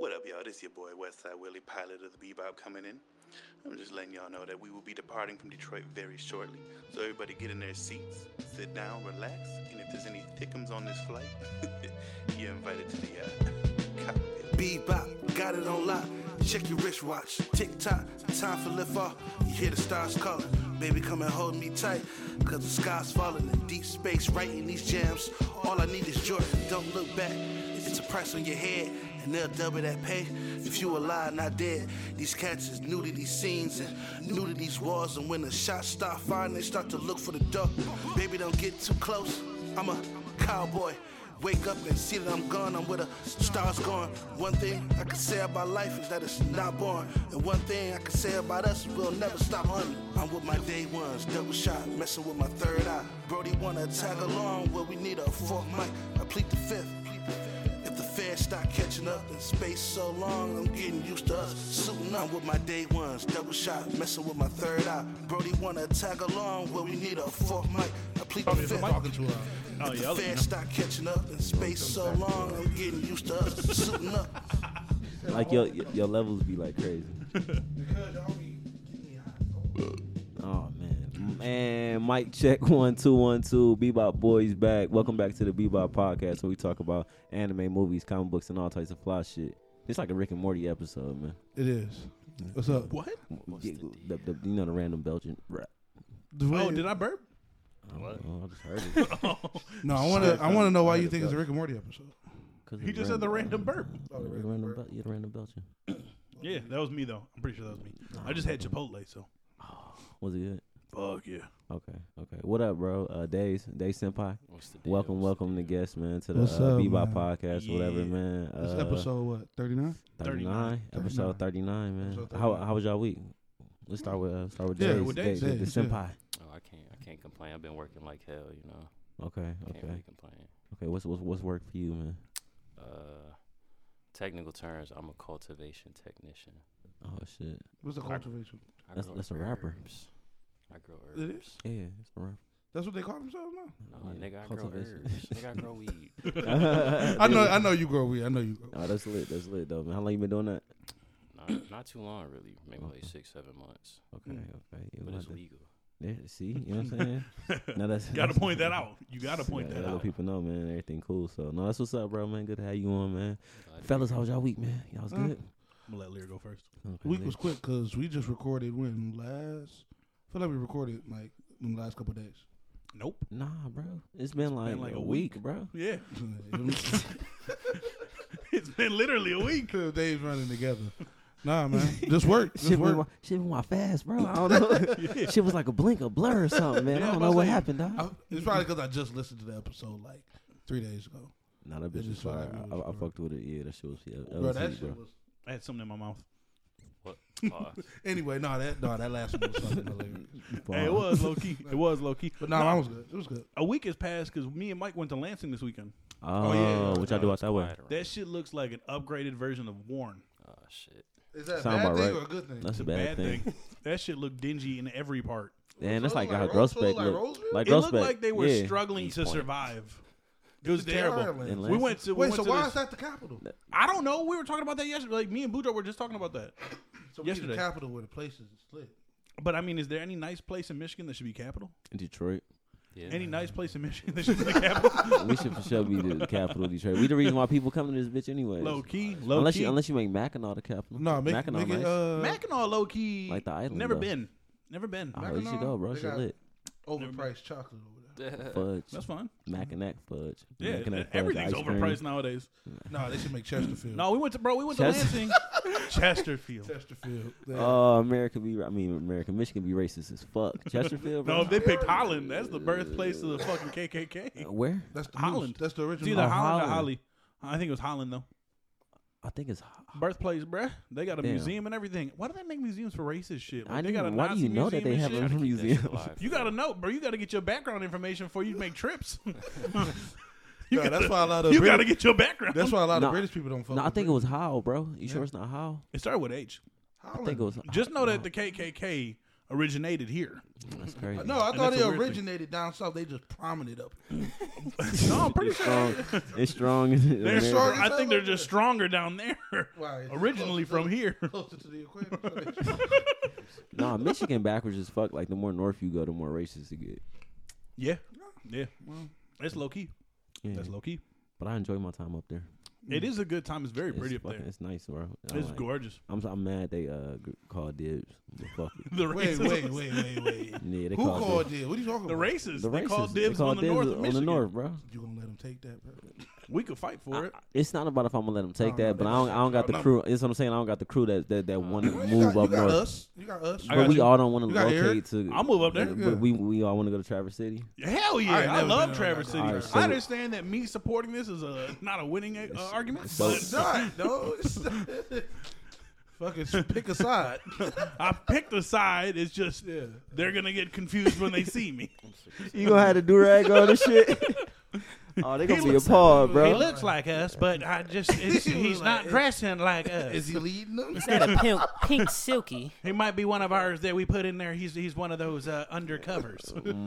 What up, y'all? This is your boy Westside Willie, pilot of the Bebop, coming in. I'm just letting y'all know that we will be departing from Detroit very shortly. So everybody get in their seats, sit down, relax, and if there's any thickums on this flight, you're invited to the cockpit. Bebop, got it on lock. Check your wristwatch. Tick tock, time for lift off. You hear the stars calling. Baby, come and hold me tight. Cause the sky's falling in deep space, writing these jams. All I need is Jordan, don't look back. It's a price on your head, and they'll double that pay. If you alive, not dead. These cats is new to these scenes and new to these walls. And when the shots start firing, they start to look for the door. Baby, don't get too close. I'm a cowboy. Wake up and see that I'm gone, I'm where the stars going. One thing I can say about life is that it's not boring. And one thing I can say about us is we'll never stop hunting. I'm with my day ones, double shot, messing with my third eye. Brody wanna tag along, well we need a fourth mic. I plead the fifth. If the feds start catching up in space so long, I'm getting used to us suiting up with my day ones, double shot, messing with my third eye. Brody wanna tag along, well we need a fourth mic. I plead the fifth. If the feds start catching up in space so long, I'm getting used to us suiting up. Like your levels be like crazy. Oh man, and mic check 1 2 1 2. Bebop boys back. Welcome back to the Bebop podcast, where we talk about anime, movies, comic books, and all types of fly shit. It's like a Rick and Morty episode, man. It is. What's up? What? The the random Belgian rap. Oh, did I burp? What? Oh, I just heard it. No, I want to know why you think it's a Rick and Morty episode. He just said the random burp. The random Belgian. Yeah, that was me though. I'm pretty sure that was me. I just had Chipotle, so. Was it good? Fuck yeah. Okay. What up, bro? Dave Senpai. Welcome the guest, man, to the What's up, Bebop man? podcast, whatever, man. This episode what? 39. 39. Episode 39, man. Episode 39. How was y'all week? Let's start with Yeah, Dave. with Dave, The yeah. Senpai. Oh, I can't complain. I've been working like hell, you know. Okay. Can't really complain. Okay. What's work for you, man? Technical terms, I'm a cultivation technician. Oh shit. What's the cultivation? That's a rapper. I grow It herbs. is? Yeah, it's a rapper. That's what they call themselves now? No, Yeah, nigga, I grow cultivation. herbs. Nigga, I grow weed. I know you grow weed. I know you grow. Oh, that's lit though, man. How long you been doing that? Not too long, really. Maybe like 6-7 months. Okay. Yeah, But it's we'll legal. yeah, see, you know what I'm saying? No, that's Gotta point that out. You gotta point that let out. people know, man. Everything cool. So, no, that's what's up, bro, man. Good to have you on, man. Glad to Fellas, be how was y'all week, man? Y'all was good? I'm gonna let Lear go first. Okay, Week man. was quick because we just recorded I feel like we recorded like in the last couple of days. Nope. Nah, bro. It's been like a a week, bro. Yeah. It's been literally a week. Days running together. Nah, man. Just work. Just Shit work. went fast, bro. I don't know. Shit was like a blink, a blur or something, man. Yeah, I don't I know was what like- happened, dog. It's probably because I just listened to the episode like 3 days ago. Nah, that bitch It was just felt fire. like it I was fucked with it. Yeah, that shit was Bro, that heat, shit was. I had something in my mouth. What? Anyway, that last one was fucking hilarious. Hey, it was low key. It was low key. But nah, mine was good. It was good. A week has passed because me and Mike went to Lansing this weekend. Oh, yeah. what y'all do out that way? That shit looks like an upgraded version of Warren. Oh, shit. Is that a Sound bad about thing right. or a good thing? That's It's a a bad thing. That shit looked dingy in every part. And that's So like like how Rose- Gross so Spec like look. Roseville? Like It Gross looked Spec. like they were yeah. struggling East to Point. survive. It was It's terrible. Ireland. In We went to. Wait, we so went to why this- is that the capital? I don't know. We were talking about that yesterday. Like me and Buddha were just talking about that. So we need Yesterday. the capital where the places is split. But I mean, is there any nice place in Michigan that should be capital? In Detroit. Yeah. Any nice place in Michigan that should be the capital? We should for sure be the capital of Detroit. We the reason why people come to this bitch anyway. Low key. Unless you make Mackinac the capital. No, make Mackinac it nice. Mackinac low key. Like the island, Never though. been. Never been. Oh, you should go, bro. They Shit got- lit. Overpriced chocolate over there. Fudge. That's fine. Mackinac fudge. Yeah, Mackinac fudge, everything's ice cream. overpriced nowadays. No, they should make Chesterfield. No, we went to Lansing, Chesterfield. Chesterfield. Oh, Michigan be racist as fuck. Chesterfield, bro. No, if they picked Holland, that's the birthplace of the fucking KKK. Where? That's the Holland. Moose. That's the It's original. either Holland or Holland. Holly. I think it was Holland though. I think it's. Birthplace, bruh. They got a Damn. museum and everything. Why do they make museums for racist shit? I Like, they got a didn't. Why do Nazi you know that they museum have and a shit? museum? You gotta know, bro. You gotta get your background information before you make trips. No, that's why a lot of You British- gotta get your background. That's why a lot No, of British people don't fuck. No, I with think it British. was Howe, bro. You sure Yeah. it's not Howe? It started with H. I think it was. Just know that the KKK originated here. That's crazy. No, I And thought that's they a weird thing. originated down south. They just prominent up. No, I'm pretty It's sure. strong. It's strong. in They're America. strong. I think they're just stronger down there. Why? Originally from here. Closer to the equator. Nah, Michigan backwards as fuck. Like the more north you go, the more racist it get. Yeah. Yeah. It's low key. Yeah. That's low key. But I enjoy my time up there. It is a good time. It's very pretty up fucking, there. It's nice, bro. I It's like- gorgeous. I'm mad they called dibs. But fuck it. The Wait, races. wait. Yeah, they Who called dibs. it? What are you talking The about? races. The They racists. call They dibs call on the dibs north of on Michigan. the north, bro. You gonna let them take that, bro? We could fight for it. It's not about if I'm gonna let them take No, that, but I don't got the no. crew. That's what I'm saying. I don't got the crew that want to Well, move you up got north. us. You got us. I But got we you. all don't want to You got locate Eric. to. I'll move up there. But we all want to go to Traverse City. Hell yeah. I ain't I never love been Traverse on City. that. All right, so- I understand that me supporting this is not a winning argument, so- but It's not, no. Fucking pick a side. I picked a side. It's just Yeah. they're going to get confused when they see me. You gonna have the do-rag on and shit? Oh, they gonna be appalled, bro. He looks like us, but he's not dressing like us. Is he leading them? Is that a pink silky? He might be one of ours that we put in there. He's one of those undercovers.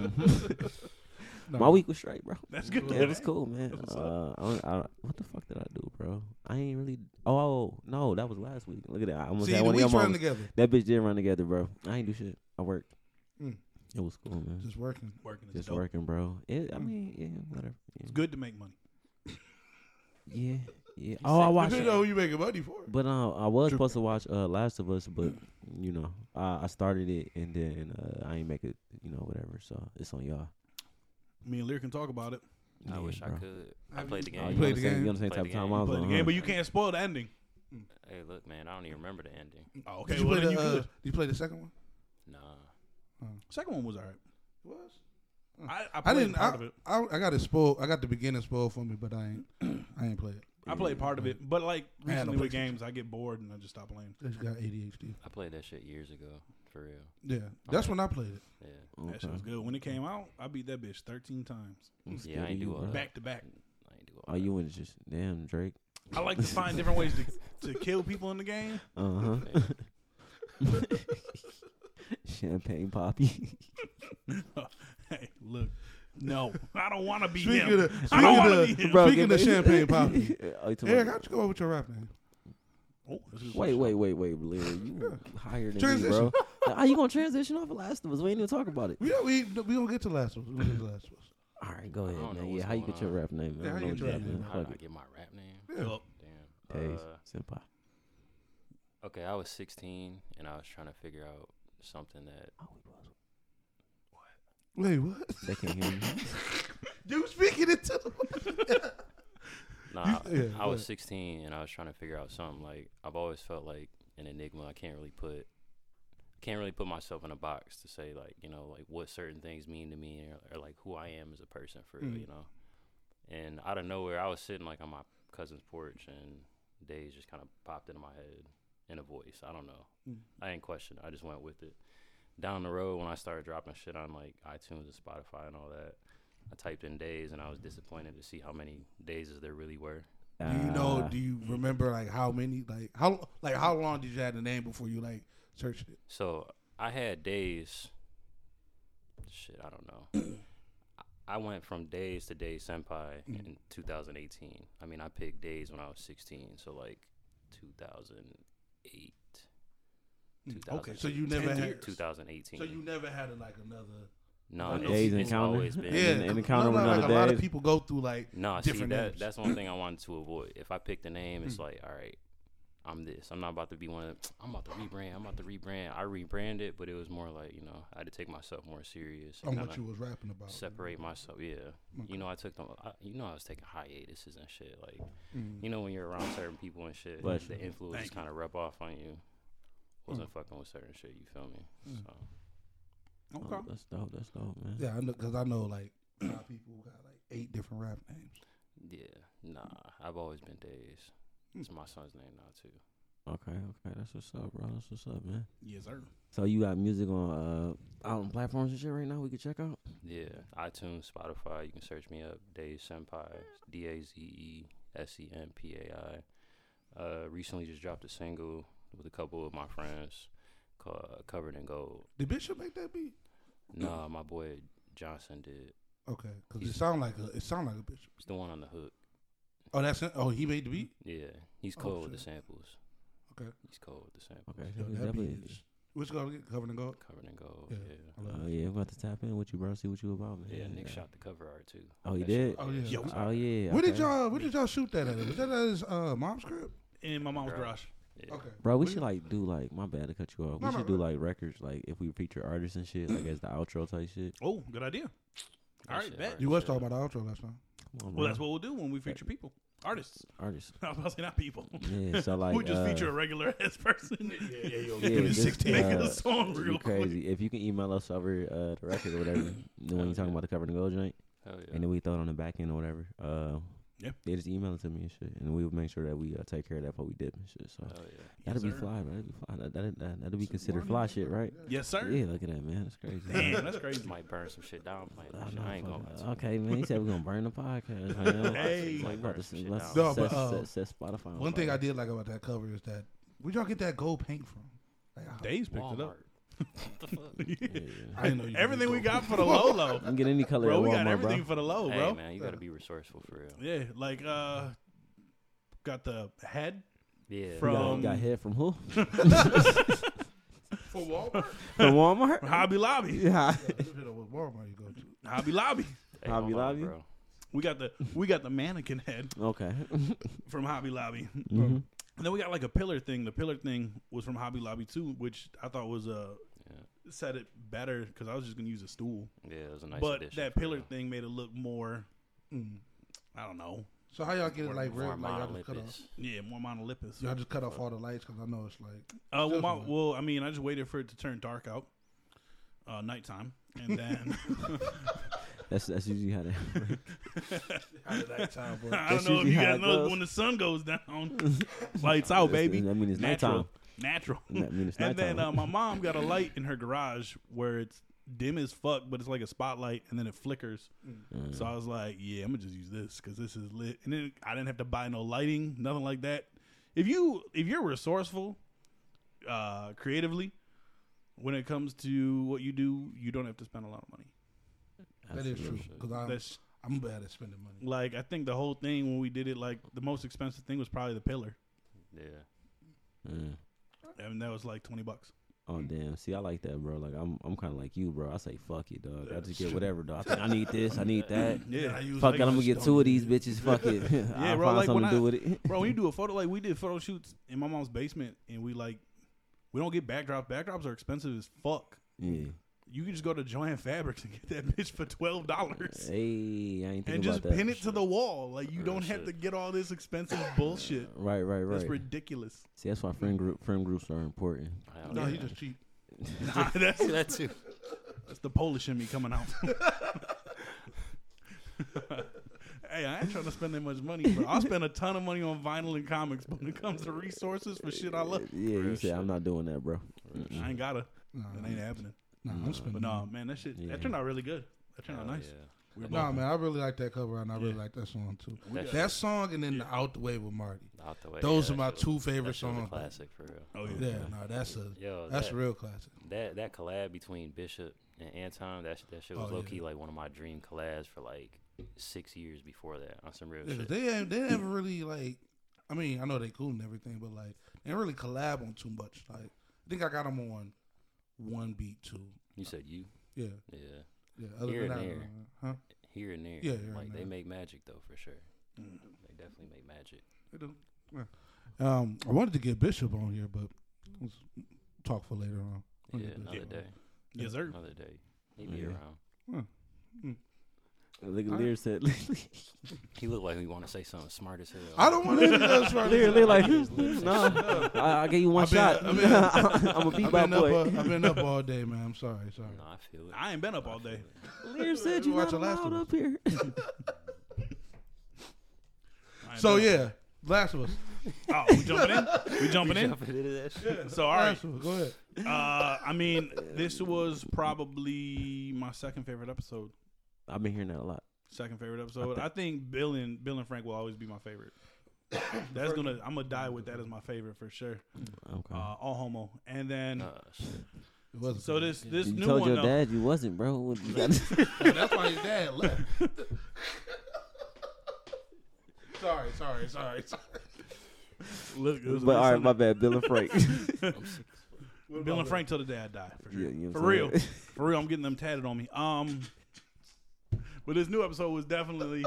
My week was straight, bro. That's good. Yeah, it was cool, man. What the fuck did I do, bro? I ain't really. Oh no, that was last week. Look at that. I almost See, had the one of your weeks running moments. together. That bitch did run together, bro. I ain't do shit. I worked. Mm. It was cool, man. Just working. Working is Just dope. working, bro. I mean, yeah, whatever. It's good to make money. Yeah. Oh, I watched. You know who you making money for? But I was supposed to watch Last of Us, but you know, I started it and then I ain't make it. You know, whatever. So it's on y'all. Me and Lear can talk about it. I wish I bro. could. I played the Oh, game. you played on the same- game? You on the same Played type of the time game. I was Play the on, game, huh? but you can't spoil the ending. Hey, look, man, I don't even remember the ending. Oh, okay, Did you well play then the? you good. Did you play the second one? Nah. Second one was alright. It was. I I played didn't. part of it. I got it spoiled. I got the beginning spoiled for me, but I ain't play it. I played part of it, but like I had no recently with PlayStation. games, I get bored and I just stop playing. Cause you got ADHD. I played that shit years ago, for real. Yeah, that's when I played it. Yeah. That shit was good. When it came out, I beat that bitch 13 times. Yeah, I ain't do all that. Back to back. I ain't do all Oh, you went just damn Drake. I like to find different ways to kill people in the game. Uh huh. Champagne Poppy. Hey, look. No, I don't want to be Speaking him. of- I don't want speaking to be him. Bro, Speaking of Champagne Poppy, Oh, you talking Eric, about- how'd you come up with your rap name? Oh, this is Wait, Blair. You higher than Transition. me, bro. How you gonna transition off of Last of Us? We ain't even talk about it. We gonna get to last one. We gonna get to last one. All right, go ahead, I don't know man. what's Yeah, how you going get your on. rap name? Yeah, I how don't you know get your what rap you name? got, How man. did I get my rap name? Yeah. Yup. Damn. Taze, Senpai. Okay, I was 16 and I was trying to figure out something that Wait, what? They can't hear me. You speaking it to the Nah, yeah, I go was ahead. 16 and I was trying to figure out something. Like I've always felt like an enigma. I can't really put myself in a box to say like like what certain things mean to me or like who I am as a person for real, And out of nowhere, I was sitting like on my cousin's porch and days just kind of popped into my head in a voice. I don't know. I didn't question it. I just went with it. Down the road when I started dropping shit on like iTunes and Spotify and all that, I typed in days and I was disappointed to see how many days there really were. Do you know? Do you remember like how many? Like how long did you have the name before you like searched it? So I had days. Shit, I don't know. I went from days to Days Senpai in 2018. I mean, I picked days when I was 16, so like 2008. Okay, so you never 10 had. years. 2018. So you never had like another. no, Like it's, Days it's Encounter? always been. Yeah, And encounter with like another a lot day. of people go through like. No, see different names. that's one thing I wanted to avoid. If I pick the name, it's like, all right, I'm this. I'm not about to be one of. I'm about to rebrand. I rebranded, but it was more like I had to take myself more serious. and On kinda what you was rapping about. separate myself. Yeah, Okay. I took them. I was taking hiatuses and shit. Like Mm. when you're around certain people and shit, Bless the you. influence Thank you. kind of rub off on you. Wasn't fucking with certain shit. You feel me? So Okay. Oh, that's dope, man. Yeah, I know because I know like a lot of people got like 8 different rap names. yeah, nah. I've always been Days. It's my son's name now too. Okay, that's what's up, bro. That's what's up, man. Yes, sir. So you got music on out on platforms and shit right now we can check out? Yeah, iTunes, Spotify. You can search me up. Days Senpai. DAZESENPAI. Recently just dropped a single with a couple of my friends. called Covered in Gold. Did Bishop make that beat? Nah, my boy Johnson did. Okay, because it sound like a Bishop. He's the one on the hook. Oh, that's it. Oh, he made the beat. Yeah, he's Oh, cold with the shit. samples. Okay. He's cold with the samples. Okay, Yo, we that definitely. beat is. Which go get Covered in Gold? Covered in Gold. Yeah. Yeah. I love Oh it. yeah, I'm about to tap in with you, bro. See what you about, man. Yeah, Nick shot the cover art too. Oh, he That shit did? was- Oh, yeah. Yo, Oh yeah. Where did okay. y'all shoot that at? Was that at his mom's crib? In my mom's Garage. garage. Yeah. Okay. Bro, we should like do like my bad to cut you off. No, We no, should do like records like if we feature artists and shit like as the outro type shit. Oh, good idea. That All right, shit bet. hard. You was talking about the outro last time. Come on, Well, bro. that's what we'll do when we feature people, artists. artists. I was about to say not people. Yeah, so like we just feature a regular ass person. yeah, Give me just, 16. Make it a song it'd be real quick. crazy. If you can email us over the record or whatever, when you talking about the Covered in Gold joint, Hell yeah. and then we throw it on the back end or whatever. Yeah. They just email it to me and shit, and we'll make sure that we take care of that before we dip and shit. So Hell yeah. that'll be sir. fly, bro. That'll be fly. That'll be considered fly shit, right? Yes, sir. Yeah, look at that, man. That's crazy. Damn, that's crazy. Might burn some shit down playing I that shit. know, I ain't gonna fuck lie it. to you. Okay, man. He said we're gonna burn the podcast, man. Hey. Like, about to Some shit let's down. No, set, but, set Spotify. on One thing fire. I did like about that cover is that where'd y'all get that gold paint from? Like, Dave's picked it up. Walmart. What the fuck? Yeah. I didn't know you Everything we could got for the Lolo. You can get any color Bro, at we Walmart, got everything bro. for the low, Hey bro. man, you gotta be resourceful for real. Yeah, like got the head Yeah. You from got hit from who? for Walmart. From Walmart. Hobby Lobby. Yeah. What Walmart you go to? Hobby Lobby. Hey, Hobby hold on, Lobby? bro. We got the mannequin head Okay. from Hobby Lobby. Mhm. And then we got like a pillar thing. The pillar thing was from Hobby Lobby too, which I thought was Yeah. said it better because I was just gonna use a stool. Yeah, it was a nice but addition. that for pillar real. thing made it look more. I don't know. So how y'all get it More- like more real? Like y'all just cut off? monolithous. Yeah, more monolithous. Y'all just cut off all the lights because I know it's like. I mean, I just waited for it to turn dark out, nighttime, and then That's usually how that. How did that time work? I That's don't know if usually you how guys it know goes. when the sun goes down, lights out, baby. I mean, it's Natural, nighttime. natural. I mean, it's And then nighttime. my mom got a light in her garage where it's dim as fuck, but it's like a spotlight, and then it flickers. So I was like, "Yeah, I'm gonna just use this because this is lit." And then I didn't have to buy no lighting, nothing like that. If you're resourceful, creatively, when it comes to what you do, you don't have to spend a lot of money. That is true because That's I'm bad at spending money. like I think the whole thing when we did it, like the most expensive thing was probably the pillar. Yeah. Mm. And that was like $20. Oh damn! See, I like that, bro. Like I'm kind of like you, bro. I say fuck it, dog. I just get whatever, dog. I think I need this. I need that. Yeah, Fuck it, I'm gonna get two of these bitches. Fuck it. Yeah, I'll bro, find like, something when to do with it. bro. When you do a photo, like we did photo shoots in my mom's basement, and we don't get backdrops. Backdrops are expensive as fuck. Yeah. You can just go to Joann Fabrics and get that bitch for $12 Hey, I ain't thinking and just about that. pin it to the wall. Like you Real don't have shit. to get all this expensive bullshit. Right. That's ridiculous. See, that's why friend groups are important. Hell No, yeah. he just cheap. Nah, that's that too. That's the Polish in me coming out. Hey, I ain't trying to spend that much money, bro. I'll spend a ton of money on vinyl and comics, but when it comes to resources for shit I love, Yeah, you Real said I'm not doing that, bro. I ain't gotta. Nah, It ain't happening. Nah, I'm spending. But no, man, that shit Yeah. that turned out really good. That turned out Hell nice. yeah. We were Nah, both- man, I really like that cover and I really Yeah. like that song too. That That song and then the Out the Way with Marty. Out the way. Those yeah, are my that shit two was- favorite that shit was a songs. classic for real. Oh Yeah, yeah. no, that's a Yo, that's that, a real classic. that collab between Bishop and Anton, that shit was Oh, low yeah. key like one of my dream collabs for like 6 years before that on some real Yeah, 'cause shit. they never really like. I mean, I know they cool and everything, but like they didn't really collab on too much. Like I think I got them on one beat too. You said you, Yeah, yeah, yeah. Other Here than and that, there. huh? here and there. Yeah, here and like they there. make magic though for sure. Mm. They definitely make magic. They do. Yeah. I wanted to get Bishop on here, but let's talk for later on. We'll Yeah, get Bishop another on. day, Yes, sir. another day. He be Yeah. around. Look at Lear said. He looked like he want to say something smart as hell. I don't want to do that. Right Lear like, no, I gave you one I've been- shot. I've been- I'm a I've bebop boy. I've been up all day, man. I'm sorry. No, I feel it. I ain't been up all day. Lear said you Watch not the last allowed one. up here. I ain't So been- yeah, Last of Us. Oh, we jumping in? We jumping in? Jumping into that shit. So all right. Last of Us. Go ahead. I mean, this was probably my second favorite episode. I've been hearing that a lot. Second favorite episode. I think Bill and Frank will always be my favorite. That's I'm gonna die with that as my favorite for sure. Okay. All homo, and then Shit. It wasn't so this you new told one your though. dad you wasn't, bro. What you got- Oh, that's why his dad left. Sorry. Look, it was but all right, Sunday. my bad. Bill and Frank. Bill and Frank till the day I die for sure. Yeah, you know For what I'm real, saying? for real. I'm getting them tatted on me. But this new episode was definitely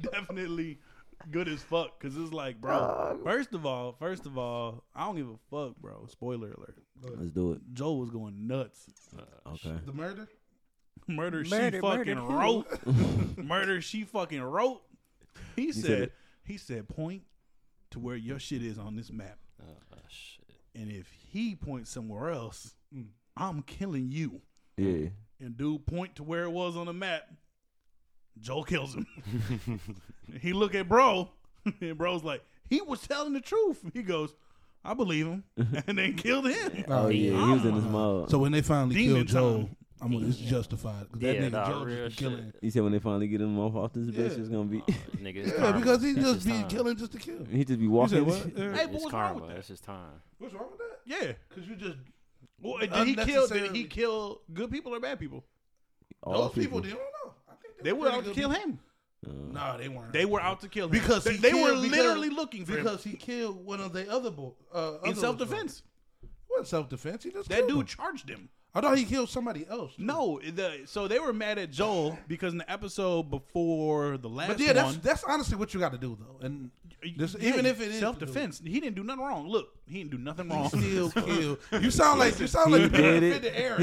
good as fuck because it's like, bro. First of all, I don't give a fuck, bro. Spoiler alert. Let's do it. Joel was going nuts. Okay. The murder? Murder she Murder, fucking who? wrote. Murder she fucking wrote. He said said point to where your shit is on this map. Shit. And if he points somewhere else, I'm killing you. Yeah. And dude point to where it was on the map. Joel kills him. He look at bro, and bro's like, he was telling the truth. He goes, I believe him, and then killed him. Oh yeah, he was in his mode. So when they finally Demon killed Joel, time. it's justified. 'Cause that Yeah, nigga nah, Joel real just be killing. shit. He said when they finally get him off this bitch, Yeah. it's gonna be. Nigga, it's Yeah, karma. because he That's just his be time. killing just to kill. He just be walking. what? Hey, but It's what's wrong karma. with that? That's his time. What's wrong with that? Yeah. Because you just Well, did he Unnecessarily- kill good people or bad people? All those people. They don't know. I think They were pretty out to good kill people. him. No, they weren't. They were out to kill him because they, he they killed- were because- literally looking for him because he killed one of the other boys in self-defense. It wasn't self-defense. He just That killed dude him. charged him. I thought he killed somebody else. too. No, so they were mad at Joel because in the episode before the last but yeah, one, that's honestly what you got to do though. And this, yeah, even if it is self-defense, he didn't do nothing wrong. Look, he didn't do nothing wrong. he still killed. You sound like you He did it. the air.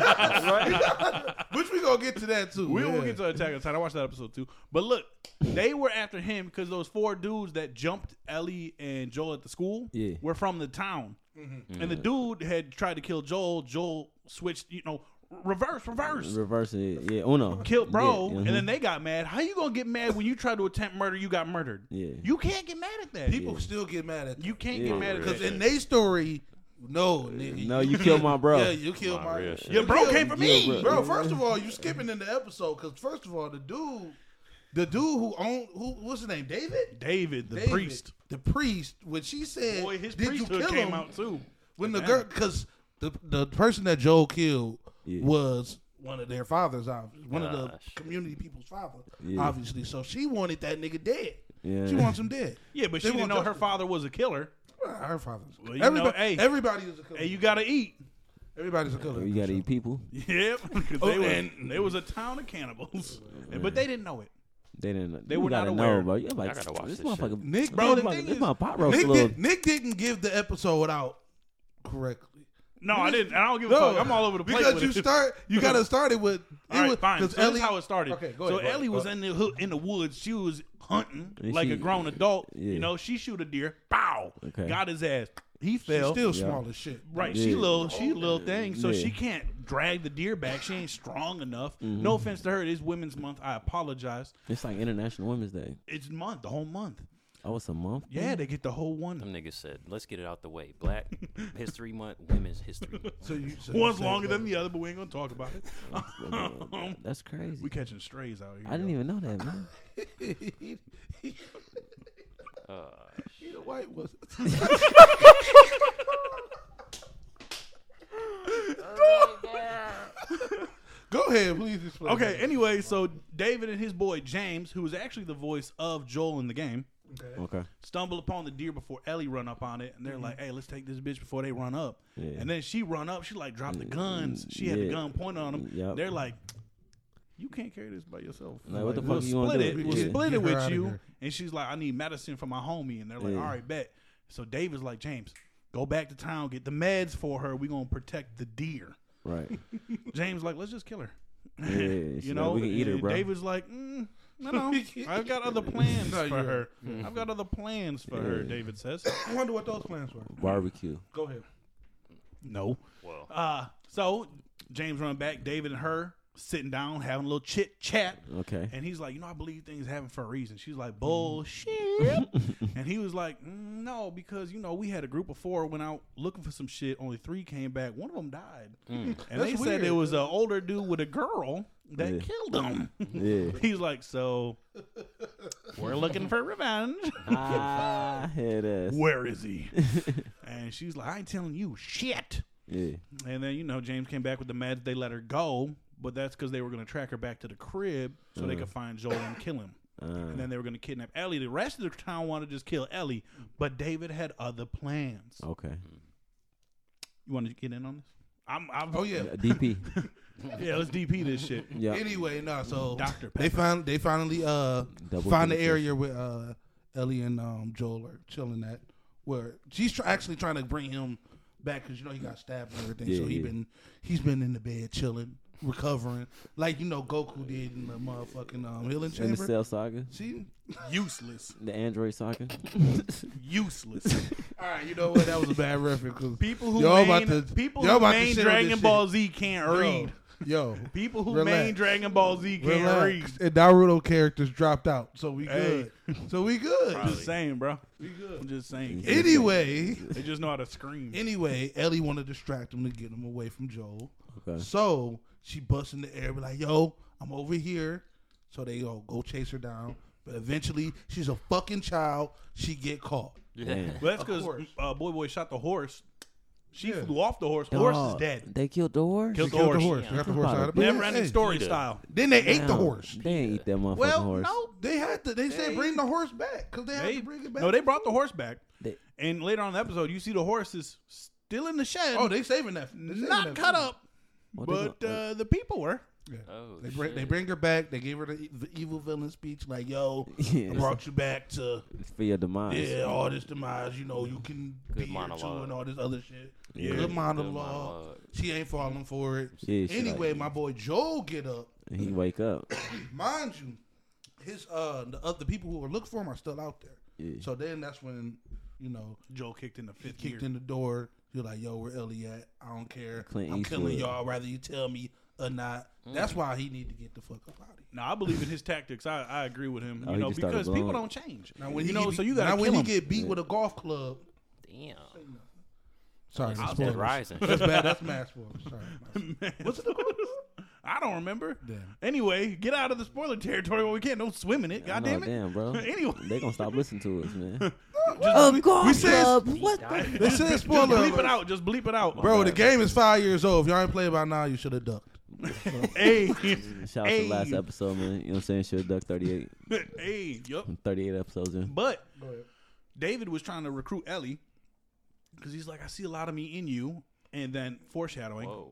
Yeah. Which we gonna get to that too. We will yeah. get to Attack on Titan. I watched that episode too. But look, they were after him because those 4 dudes that jumped Ellie and Joel at the school Yeah. were from the town. Mm-hmm. And the dude had tried to kill Joel. Joel switched, reverse. Reversing it. Yeah. Uno. Killed bro, Yeah, and then they got mad. How you gonna get mad when you try to attempt murder? You got murdered. Yeah. You can't get mad at that. People still get mad at You can't Yeah. get mad at because that. in their story, no nigga. No, you killed my bro. Yeah, you killed Nah, my real shit. Your bro killed- came for me. Yeah, Bro, first of all, you skipping in the episode because first of all, the dude what's his name, David? David, the David, priest. the priest. When she said, Boy, his "Did you priesthood kill came him?" out too. When the girl, because the person that Joel killed Yeah. was one of their fathers, obviously, one of the Gosh. community people's father, Yeah. obviously. So she wanted that nigga dead. Yeah. She wants him dead. Yeah, but They she didn't want know her justice. father was a killer. Her father's. Well, you everybody, know, hey. everybody is a killer. Hey, you gotta eat. Everybody's a killer. You gotta eat people. Yep, because Oh, they was a town of cannibals, but they didn't know it. They didn't. They you were not gotta aware. know, bro. You're like, I gotta watch this this shit. motherfucker. Nick, Bro, the Nick, thing This is- my pot roast a little. Nick didn't give the episode out correctly. No, I didn't. I don't give a fuck. I'm all over the place because with you it. you got to start it with. All right, was, fine. So 'cause this is how it started. Okay, go so ahead, go Ellie ahead, was go ahead. in the woods. She was hunting And like she- a grown adult. Yeah. She shoot a deer. Pow! Okay. Got his ass. He She's fell. still Yeah. small as shit. Right, Yeah. she little thing, so Yeah. she can't drag the deer back. She ain't strong enough. Mm-hmm. No offense to her, it is Women's Month. I apologize. It's like International Women's Day. It's the whole month. Oh, it's a month. Yeah, they get the whole one. Them niggas said, let's get it out the way. Black History Month, Women's History Month. So you One's say longer that. than the other, but we ain't gonna talk about it. That's crazy. We catching strays out here. I didn't even know that, man. He the white was. Go ahead, please explain. Okay, anyway, so David and his boy James, who was actually the voice of Joel in the game, Okay. stumble upon the deer before Ellie run up on it, and they're like, "Hey, let's take this bitch before they run up." Yeah. And then she run up, she like dropped the guns. She had the Yeah. gun pointed on them. Yep. They're like, "You can't carry this by yourself. Like, what the we'll fuck you gonna split do? it. We'll Yeah. split Get it her with outta you." here. And she's like, "I need medicine for my homie," and they're like, Yeah. "All right, bet." So David's like, "James, go back to town, get the meds for her. We gonna protect the deer." Right. James like, "Let's just kill her." Yeah, You she's know, like, we can eat her, and bro. David's like, no, I've got other plans No, for you're her. I've got other plans for her. David says, I wonder what those plans were. Barbecue. Go ahead. no. Well, So James run back. David and her sitting down, having a little chit chat. Okay. And he's like, I believe things happen for a reason. She's like, bullshit. And he was like, no, because, we had a group of 4 went out looking for some shit. Only 3 came back. One of them died. And they That's said weird. it was an older dude with a girl that Yeah. killed him. Yeah. He's like, so We're looking for revenge. Ah, head ass. Where is he? And she's like, I ain't telling you shit. Yeah. And then, James came back with the meds. They let her go, but that's because they were going to track her back to the crib so they could find Joel and kill him. And then they were going to kidnap Ellie. The rest of the town wanted to just kill Ellie, but David had other plans. Okay. You want to get in on this? I'm Oh yeah. DP. Yeah, let's DP this shit. Yeah. Anyway, no. So Dr. they Pepper. finally Double find the penetration. area where Ellie and Joel are chilling at, where she's actually trying to bring him back because he got stabbed and everything. Yeah, so yeah. he's been in the bed chilling, recovering, like Goku did in the motherfucking healing In the chamber. Cell Saga. See, Useless. The Android Saga. Useless. all right, you know what? That was a bad reference. 'Cause People who y'all main, about to- people y'all who about to main shit on this Dragon shit. Ball Z can't read. Yo, People who relax. main Dragon Ball Z can't read. relax. And Naruto characters dropped out, so we Hey. good. So we good. I'm just saying, bro. I'm just saying. Anyway. They just know how to scream. Anyway, Ellie want to distract him to get him away from Joel. Okay. So she busts in the air, be like, "Yo, I'm over here." So they go chase her down. But eventually, she's a fucking child. She get caught. Damn. But that's Of because course. Boy shot the horse. She Yeah. flew off the horse. The horse is Dog, dead. They killed the horse. Killed They the killed the horse. horse. They got the horse out of it. Never ending Hey, story Eat it. style. Then they ate the Damn. horse. They ain't eat that motherfucking Well, horse. no. They had to. They said bring the horse back because they had to bring it back. No, they brought the horse back. They- And later on in the episode, you see the horse is still in the shed. Oh, they saving that. They saving not that cut food. up. What they But go- the people were. Yeah. Oh, They bring her back. They gave her the evil villain speech like, "Yo, Yeah. I brought you back to for your demise. yeah, all this demise. You can Good be here too monologue. and all this other shit. Yeah. Good monologue. monologue. She ain't falling for it. Yeah, she Anyway, like- my boy Joel get up. And he wake up. Mind you, his the people who were looking for him are still out there. Yeah. So then that's when Joel kicked in the he fifth kicked gear. in the door. You're like, "Yo, where Ellie at? I don't care. Clint I'm killing Eastwood. y'all. Whether you tell me or not." That's why he need to get the fuck up out of here. No, I believe in his tactics. I agree with him. Oh, he just started Because people blowing. don't change. Now when you he know, get, so you got to now kill when he him. get beat with a golf club. Damn. Sorry, It's that's Dead spoilers. Rising. That's bad. That's mass spoilers. Sorry. What's it called? I don't remember. Damn. Anyway, get out of the spoiler territory where we can't. Don't swim in it. God I know, damn it. damn, bro. Anyway. They gonna stop listening to us, man. we said What they said Just spoiler. bleep it alert. out. Just bleep it out. Bro, the game is 5 years old. If y'all ain't played by now, you should have ducked. Hey. Shout out to the last episode, man. You know what I'm saying? Should duck 38. Hey. Yup. 38 episodes in. But David was trying to recruit Ellie because he's like, I see a lot of me in you. And then foreshadowing. Whoa.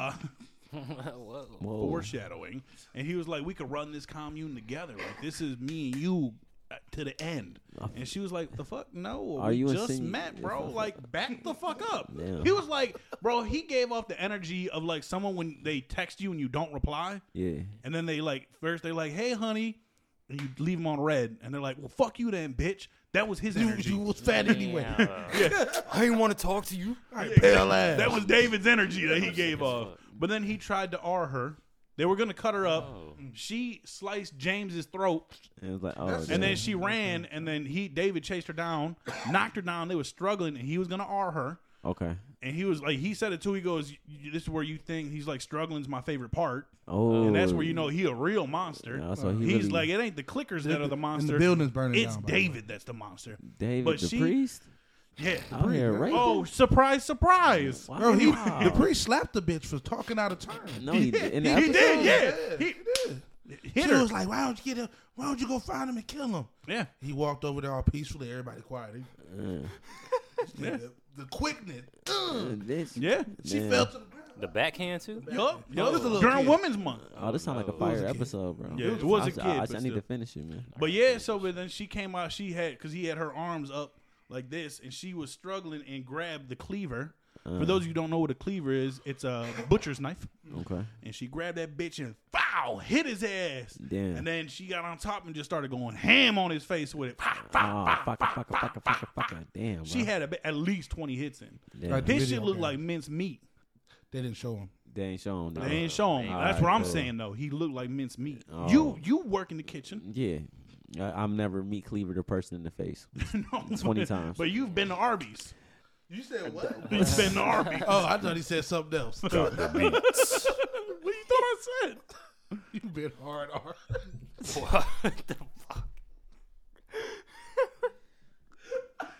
Whoa. Whoa. Foreshadowing. And he was like, we could run this commune together. Like, this is me and you to the end. And she was like, the fuck? No. Are we you just insinuating- met, bro. Like, back the fuck up. Damn. He was like, bro, he gave off the energy of like someone when they text you and you don't reply. Yeah. And then they like, first they like, hey, honey. And you leave them on red. And they're like, well, fuck you then, bitch. That was his energy. You was fat anyway. I didn't want to talk to you. Pale ass. That was David's energy that he gave off. But then he tried to R her. They were gonna cut her up. Oh. She sliced James's throat, And it was like, oh, That's- and then damn. she ran. And then David chased her down, knocked her down. They were struggling, and he was gonna R her. Okay. And he was like, he said it too. He goes, "This is where you think." He's like, "Struggling's my favorite part," Oh. and that's where you know he a real monster. Yeah, so he He's really- like, it ain't the clickers that are the And monster. the building's burning It's down. by the way. David that's the monster. David but the she- priest? Yeah. Out here, right? Oh, surprise, surprise! Wow. Bro, the priest slapped the bitch for talking out of turn. No, he did. In the He did, episode? yeah. He hit She her. was like, "Why don't you get him? Why don't you go find him and kill him?" Yeah. He walked over there all peacefully. Everybody quiet. The quickness. This. Yeah. She Man. fell to the ground. The backhand too. Yup. Yo, this is a little During kid. Women's Month. Oh, this sound like a was fire a kid. episode, bro. Yeah, it was a I kid, I but need to still. finish it, man. But yeah, so but then she came out. She had because he had her arms up like this, and she was struggling and grabbed the cleaver. For those of you who don't know what a cleaver is, it's a butcher's knife. Okay. And she grabbed that bitch and foul hit his ass. Damn. And then she got on top and just started going ham on his face with it. Pow, Oh, pow, pow, fuck, fuck, fuck. Damn, bro. She had at least 20 hits in. Damn. Right, His video shit looked game. like minced meat. They didn't show him. They ain't shown. They ain't showing. All That's right, what I'm cool. saying though. He looked like minced meat. Oh. You work in the kitchen. Yeah. I'm never meat cleaver the person in the face. No, 20 times. But you've been to Arby's. You said what? You've been to Arby's. Oh, I thought he said something else. What you thought I said? You've been hard. What the fuck?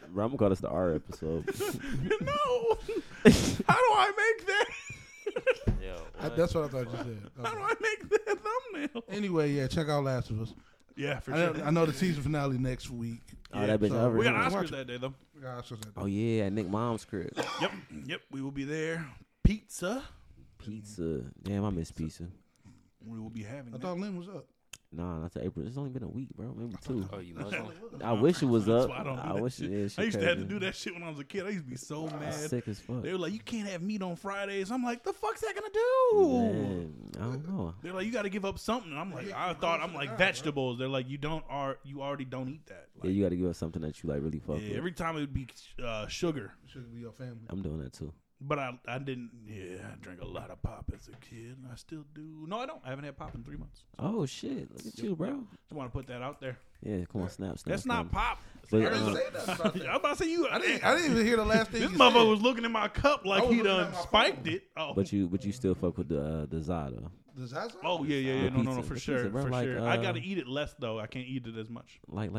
Bro, I'm gonna call this the R episode. No. How do I make that? Yo, That's what I thought you said. How do I make that thumbnail? Anyway, yeah, check out Last of Us. Yeah, for I sure. know, I know the season finale next week. Oh, that bitch so over. We got here. Oscars that day though. Oh yeah, at Nick Mom's crib. Yep. We will be there. Pizza. Pizza. Damn, I miss pizza. We will be having. I that. thought Lynn was up. Nah, not to April. It's only been a week, bro. Maybe 2. Oh, you Muslim? I wish it was That's up. why I don't do I that wish shit. it. Yeah, I shit used to have to crazy. do that shit when I was a kid. I used to be so mad. Sick as fuck. They were like, "You can't have meat on Fridays." I'm like, "The fuck's that gonna do?" Man, I don't know. They're like, "You got to give up something." I'm like, I'm like vegetables. They're like, you already don't eat that. Yeah, Like, you got to give us something that you like really fuck yeah, with. every time it would be sugar, Should be your family. I'm doing that too. but I didn't. Yeah, I drank a lot of pop as a kid. I still do. No, I don't. I haven't had pop in 3 months. Oh shit! Look at you, bro. Just want to put that out there. Yeah, come on, snap. That's not pop. But, I didn't uh, say that about that. I'm about to say you. I didn't even hear the last thing. This you motherfucker said. was looking in my cup like I was he looking done at my spiked phone. it. Oh, But you still fuck with the Zada. Does that sound? oh yeah. The No, pizza- for the sure, pizza, bro, for like, sure. I gotta eat it less though. I can't eat it as much. Like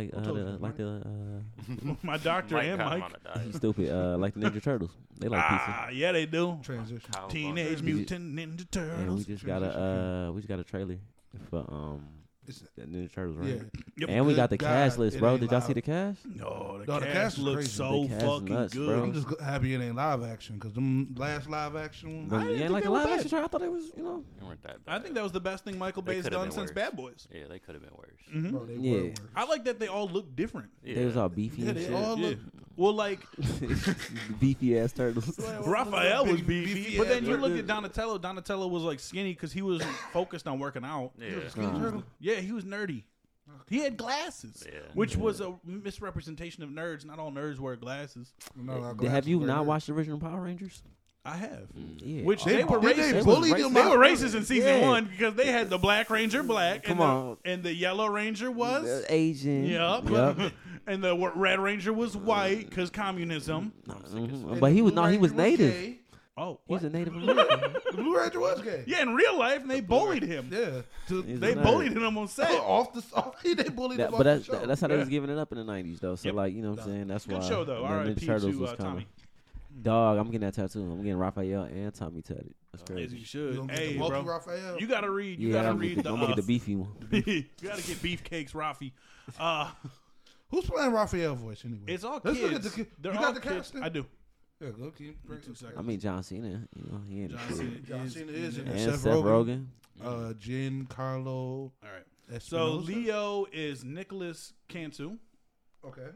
My doctor Mike and got him Mike. on a diet. you stupid like the Ninja Turtles. They like pizza. Yeah, they do. Transition. Kyle Teenage Bunker. Mutant Ninja And we Turtles. just got a trailer for It's- the Ninja Turtles, right? Yeah. Yep. And we got the Good cast God, list, it bro. ain't Did y'all live. see the cast? No, the No, the cast cast is looks crazy. so The cast fucking nuts, good. bro. I'm just happy it ain't live action because them last live action But ones. you ain't like they the were live bad. action trailer. I thought it was, They weren't that bad. I think that was the best thing Michael They Bay's could've done been since worse. Bad Boys. Yeah, they could have been worse. Mhm. Bro, they Yeah. were worse. I like that they all look different. Yeah. They was all beefy Yeah, and they shit. all Yeah. look. Well, like Beefy ass turtles. Raphael was Big beefy, beefy but then ass you look turtle. at Donatello. Donatello was like skinny because he was focused on working out. Yeah. Skinny turtle. Yeah, he was nerdy. He had glasses, Yeah. which was a misrepresentation of nerds. Not all nerds wear glasses. No, Have you not watched the original Power Rangers? I have. Yeah. Which They, they were did racist. they They bully was them? They out? were racist in season Yeah. 1 because they had the Black Ranger black, Come on. and the Yellow Ranger was Asian. yep, Yep. and the Red Ranger was white because communism. Mhm. And But he the was Blue no, he was Ranger native. gay. Oh, He was what? a Native American. The Blue Ranger was gay. Yeah, in real life, they bullied him. Yeah. He's They a nerd. bullied him on set. Off they bullied That- him but off the show. that's how they was giving it up in the 90s, though. So, Yep. like, you know what I'm saying? That's Good why. show though. the R.I.P. Ninja Turtles to was coming. Tommy. Dog, I'm getting that tattoo. I'm getting Raphael and Tommy tatted. That's As crazy. you You should. gonna get Hey, the bulky bro, Raphael? you gotta read. You Yeah, gotta I'm read gonna get the beefy one. you gotta get beefcakes, Rafi. Who's playing Raphael voice anyway? It's all Let's look kids. at the They're you all got the kids. casting? I do. Yeah, go keep. Bring 2 seconds. I mean, John Cena. You know, he ain't John shit. Cena John is Cena is in in it. And Seth Seth Rogen. Rogen. Giancarlo. All right. So Espinosa. Leo is Nicholas Cantu. Okay.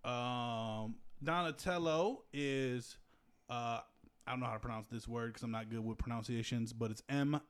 Donatello is I don't know how to pronounce this word because I'm not good with pronunciations, but it's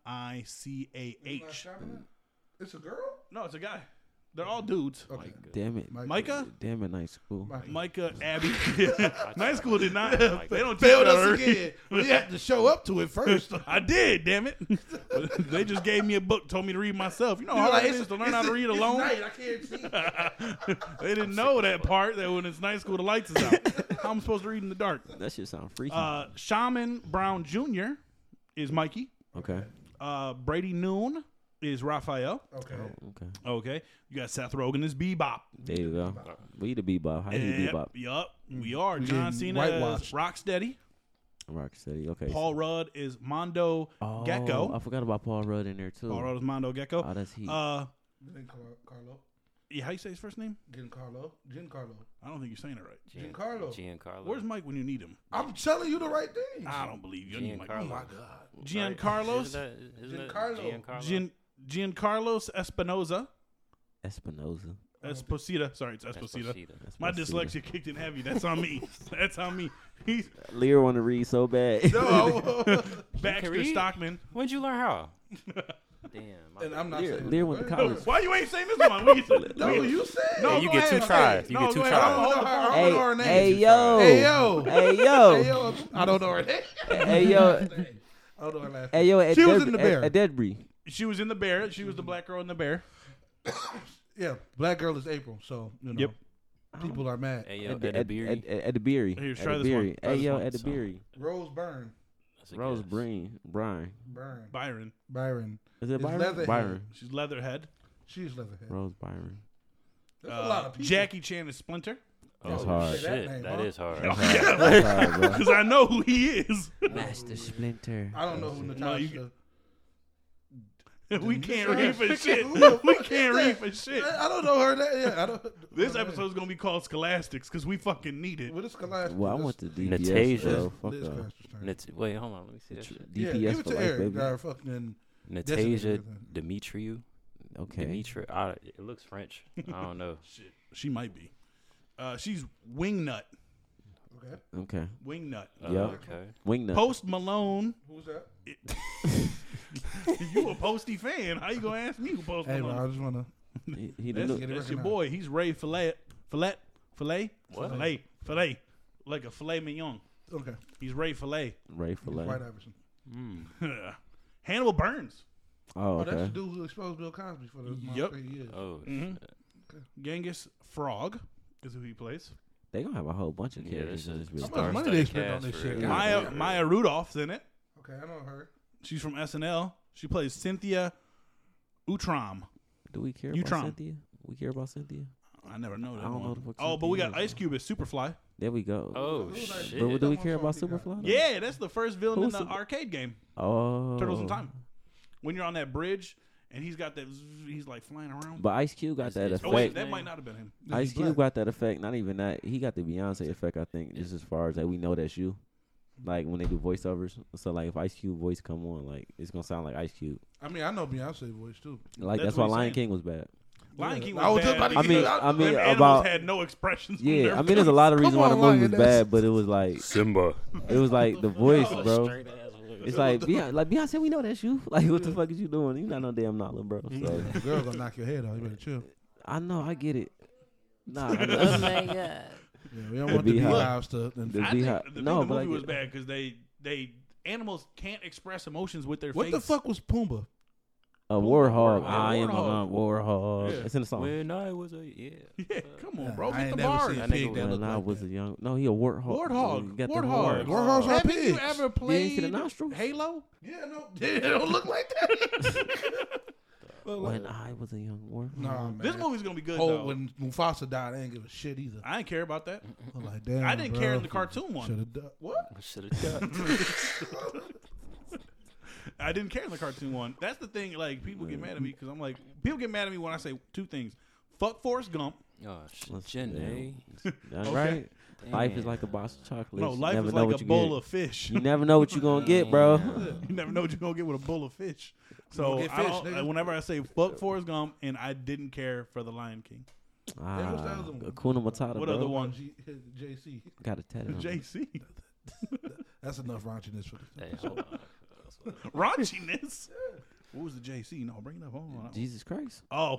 Micah. It's a girl. No, it's a guy. They're all dudes. Okay. Damn it. Micah? Damn it, night school. Micah, Abby. Night school did not. They don't teach Failed that us already. again. We had to show up to it first. I did, damn it. They just gave me a book, told me to read myself. You know how hard it is to learn how to read alone? Night. I can't see. They didn't know that part, that when it's night school, the lights is out. How am I supposed to read in the dark? That shit sound freaky. Shaman Brown Jr. is Mikey. Okay. Brady Noon is Raphael. Okay. Okay. Okay. You got Seth Rogen as Bebop. There you go. We the bebop. How you bebop? Yup. We are. We John getting Cena as whitewashed. Rocksteady. Rocksteady. Okay. Paul Rudd is Mondo Oh, Gecko. I forgot about Paul Rudd in there too. Paul Rudd is Mondo Gecko. Oh, that's heat. Carlo. Giancarlo. How you say his first name? Giancarlo. I don't think you're saying it right. Giancarlo. Giancarlo. Where's Mike when you need him? I'm telling you the right thing. I don't believe you. I need Mike. Giancarlo. Oh my God. Giancarlos. Isn't it Giancarlo. Giancarlo? Giancarlos Espinoza. Espinoza. Esposito. Sorry, it's Esposito. That's My shit. dyslexia kicked in heavy. That's on me. That's on me. He's Lear want to read so bad. No. Baxter read? Stockman. When'd you learn how? Damn. And I'm not Lear, saying Lear that. went to Go college. ahead. Why you ain't saying this one? We get to, No, you said. No, Hey, you go get two ahead. tries. You No, get two go ahead. I don't tries. know her. I don't Hey, know her name. hey, yo. Hey, yo. Hey, yo. Hey, yo. I don't know her name. Hey, yo. I don't know her last Hey, name. yo. At She was in The Bear. At Dedbury. She was in the bear. She was the black girl in the bear. Yeah, black girl is April, so you know. Yep. People are mad. Hey, yo, At Eddie Beery. the Beery. Here, At try the this one. Beery. Try Hey, this yo. one. At the Beery. Rose Byrne. That's a Rose guess. Breen. Brian. Byron. Byron. Is it It's Byron? Leatherhead. Byron. She's Leatherhead. She's Leatherhead. Rose Byron. That's a lot of people. Jackie Chan is Splinter. That's Oh, hard. Shit, That name, that huh? is hard. That's hard. That's hard, bro. Because I know who he is. Master Splinter. I don't know who Natasha. We can't read for shit. We can't read for shit. I don't know her. I don't. This episode is gonna be called Scholastics because we fucking need it. What is Scholastic? Well, I went to DPS, Natasha. bro. Fuck Liz up. Craster's turn. Wait, hold on. Let me see that shit. Yeah, DPS give it for to life, Eric. baby. Fucking Natasha Definitely. Dimitriou. Okay. Dimitri. It looks French. I don't know. Shit, she might be. She's Wingnut. Okay. Okay. Wingnut. Yep. Okay. Wingnut. Post Malone. Who's that? You a Posty fan? How you gonna ask me who Post Hey, bro, Malone? I just wanna. He That's, look. Get it that's your recognized. boy. He's Ray Fillet. What? Like a filet mignon. Okay. He's Ray Fillet. Ray Fillet. White Iverson. Hannibal Burns. Oh, Oh, that's the okay. dude who exposed Bill Cosby for the Yep. 3 years. Oh, Mhm. shit. Genghis Frog is who he plays. They gonna have a whole bunch of Yeah, characters this in is this How video. much money they spent on this shit? real. God Maya damn. Rudolph's in it. Okay, I know her. She's from SNL. She plays Cynthia Utram. Do we care You about try 'em. Cynthia? We care about Cynthia? I never know that I don't know one. the fuck Oh, but we got Cynthia is. Ice Cube as Superfly. There we go. Oh, Who's that? shit. But do we That care one about song he got. Superfly? though? Yeah, that's the first villain Who's in the the- arcade game, Oh. Turtles in Time. When you're on that bridge and he's got that, he's like flying around. But Ice Cube got that It's- Oh wait, effect. that might not have been him. Ice He's Cube black. got that effect. Not even that. He got the Beyonce effect, I think, just as far as that we know that's you. Like when they do voiceovers. So like if Ice Cube voice come on, like it's gonna sound like Ice Cube. I mean, I know Beyonce voice too. Like That's that's why what he's Lion saying. King was bad. Lion Yeah. King I was was just about bad. to I get mean, it out. I mean Them animals about had no expressions. on yeah. their I mean, there's a lot of reasons why the on, movie Lion, was that's- bad, but it was like Simba. it was like the voice, bro. Straight ass. It's like Beyonce, we know that's you. Like what the fuck is you doing? You not no damn Nolan, bro. So The girl gonna knock your head off. You better chill. I know, I get it. Nah, I Oh know. my god. Yeah, we don't The want the Beehive. beehives to. The I Beehive- think the no, but I movie was get- bad because they animals can't express emotions with their What face. the fuck was Pumbaa? A warhog. Warhog. I am a Warhog. warhog. Yeah. It's in the song. When I was a Yeah, come on, Yeah, bro. I Get ain't the never bars. seen a That pig nigga that When look I like was that. a young, no, he a warthog. Warthog. You got the Warthog. horns. Warthogs are Haven't pigs. you ever You ain't see the played nostrils? Halo? Yeah, no, they don't look like that. When I was a young warthog. Nah, man. This movie's gonna be good Oh, though. when Mufasa died, I didn't give a shit either. I didn't care about that. I'm like, damn. I didn't bro. care in the cartoon one. Should have done what? Should have done. I didn't care in the cartoon one. That's the thing. Like people get mad at me because I'm like, people get mad at me when I say two things: fuck Forrest Gump. Oh shit, Let's- Janae. That's Okay. right. Damn. Life is like a box of chocolates. No, You life never is know like what a you bowl get. of fish. You never know what you're gonna get, bro. You never know what you're gonna get with a bowl of fish. So get I fish, don't, nigga. whenever I say fuck Forrest Gump, and I didn't care for the Lion King. Yeah, what's the other one? Akuna Matata, What bro. other one? JC. Got a tattoo. JC. That's enough raunchiness for this. Hey, hold on. Raunchiness. What was the JC? No, bring it up. Hold on. Jesus Christ. Oh,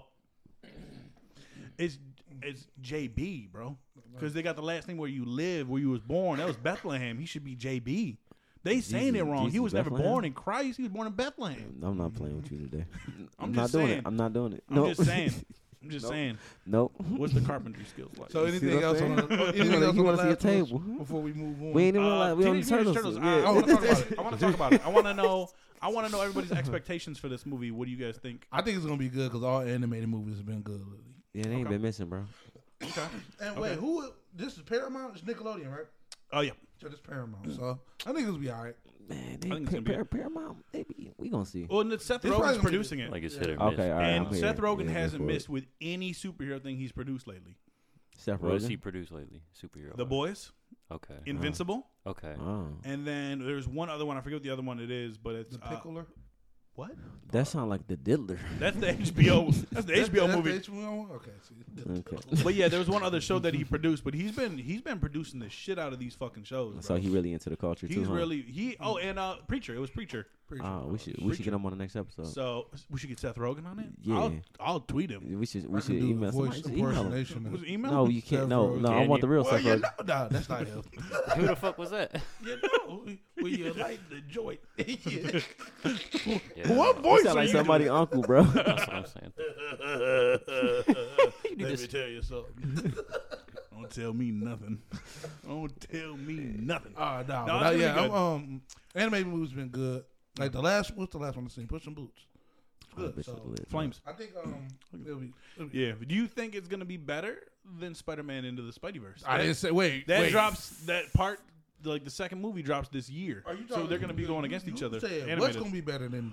it's JB, bro. Because they got the last name where you live, where you was born. That was Bethlehem. He should be JB. They saying it wrong. He Jesus was never Bethlehem? born in Christ. He was born in Bethlehem. I'm not playing with you today. I'm not just doing saying. it. I'm not doing it. I'm Nope. just saying. I'm just Nope. saying. Nope. What's the carpentry skills like? So You see anything what I'm else on saying? the anything else You on wanna the see a last list table? before we move on? We ain't even like we on the Teenage Mutant turtles. Turtles. Yeah. I want to talk about it. I want to talk about it. I want to know. I want to know everybody's expectations for this movie. What do you guys think? I think it's gonna be good because all animated movies have been good lately. Yeah, they ain't been missing, bro. And wait, who? This is Paramount. It's Nickelodeon, right? Oh yeah, So this Paramount. So I think it'll be all right. Man, I think it's they gonna be- Paramount. We gonna see. well, and Seth It's probably Rogen's gonna be- producing it, Like it's hit or miss. Okay, all right. and I'm here. Seth Rogen Yeah, hasn't go for it. missed with any superhero thing he's produced lately. Seth What has he Rogen. produced lately? Superhero. The Boys, Okay. Invincible, Okay. Oh, and then there's one other one. I forget what the other one it is, but it's The Pickler. what? that sound like the Diddler. That's the HBO. That's the HBO That's movie. the HBO? Okay. See. Okay. But yeah, there was one other show that he produced, but he's been producing the shit out of these fucking shows. Bro. So he really into the culture too. He's huh? really and Preacher. It was Preacher. Oh, we should get him on the next episode. So we should get Seth Rogen on it. Yeah. I'll tweet him. We should I can do email voice somebody. Email him. impersonation. Was it email? No, you can't. Seth No, Rogen. no. I Can want the real Well, Seth you Rogen. know, nah, that's not him. Who the fuck was that? You know, when you light the joint. Yeah. Yeah, What You voice sound are like you somebody uncle, bro. That's what I'm saying. Let me tell you something. Don't tell me nothing. Don't tell me nothing. Oh, no, No, but it's yeah, gonna be animated movies been good. Like what's the last one I seen? Puss in Boots. good. bitch So was lit. Flames. I think it'll be. Yeah. Do you think it's gonna be better than Spider-Man Into the Spideyverse? I didn't say. Wait. That wait. drops that part. Like the second movie drops this year, Are you so talking- they're gonna be going against each you other. said, Animated. what's gonna be better than?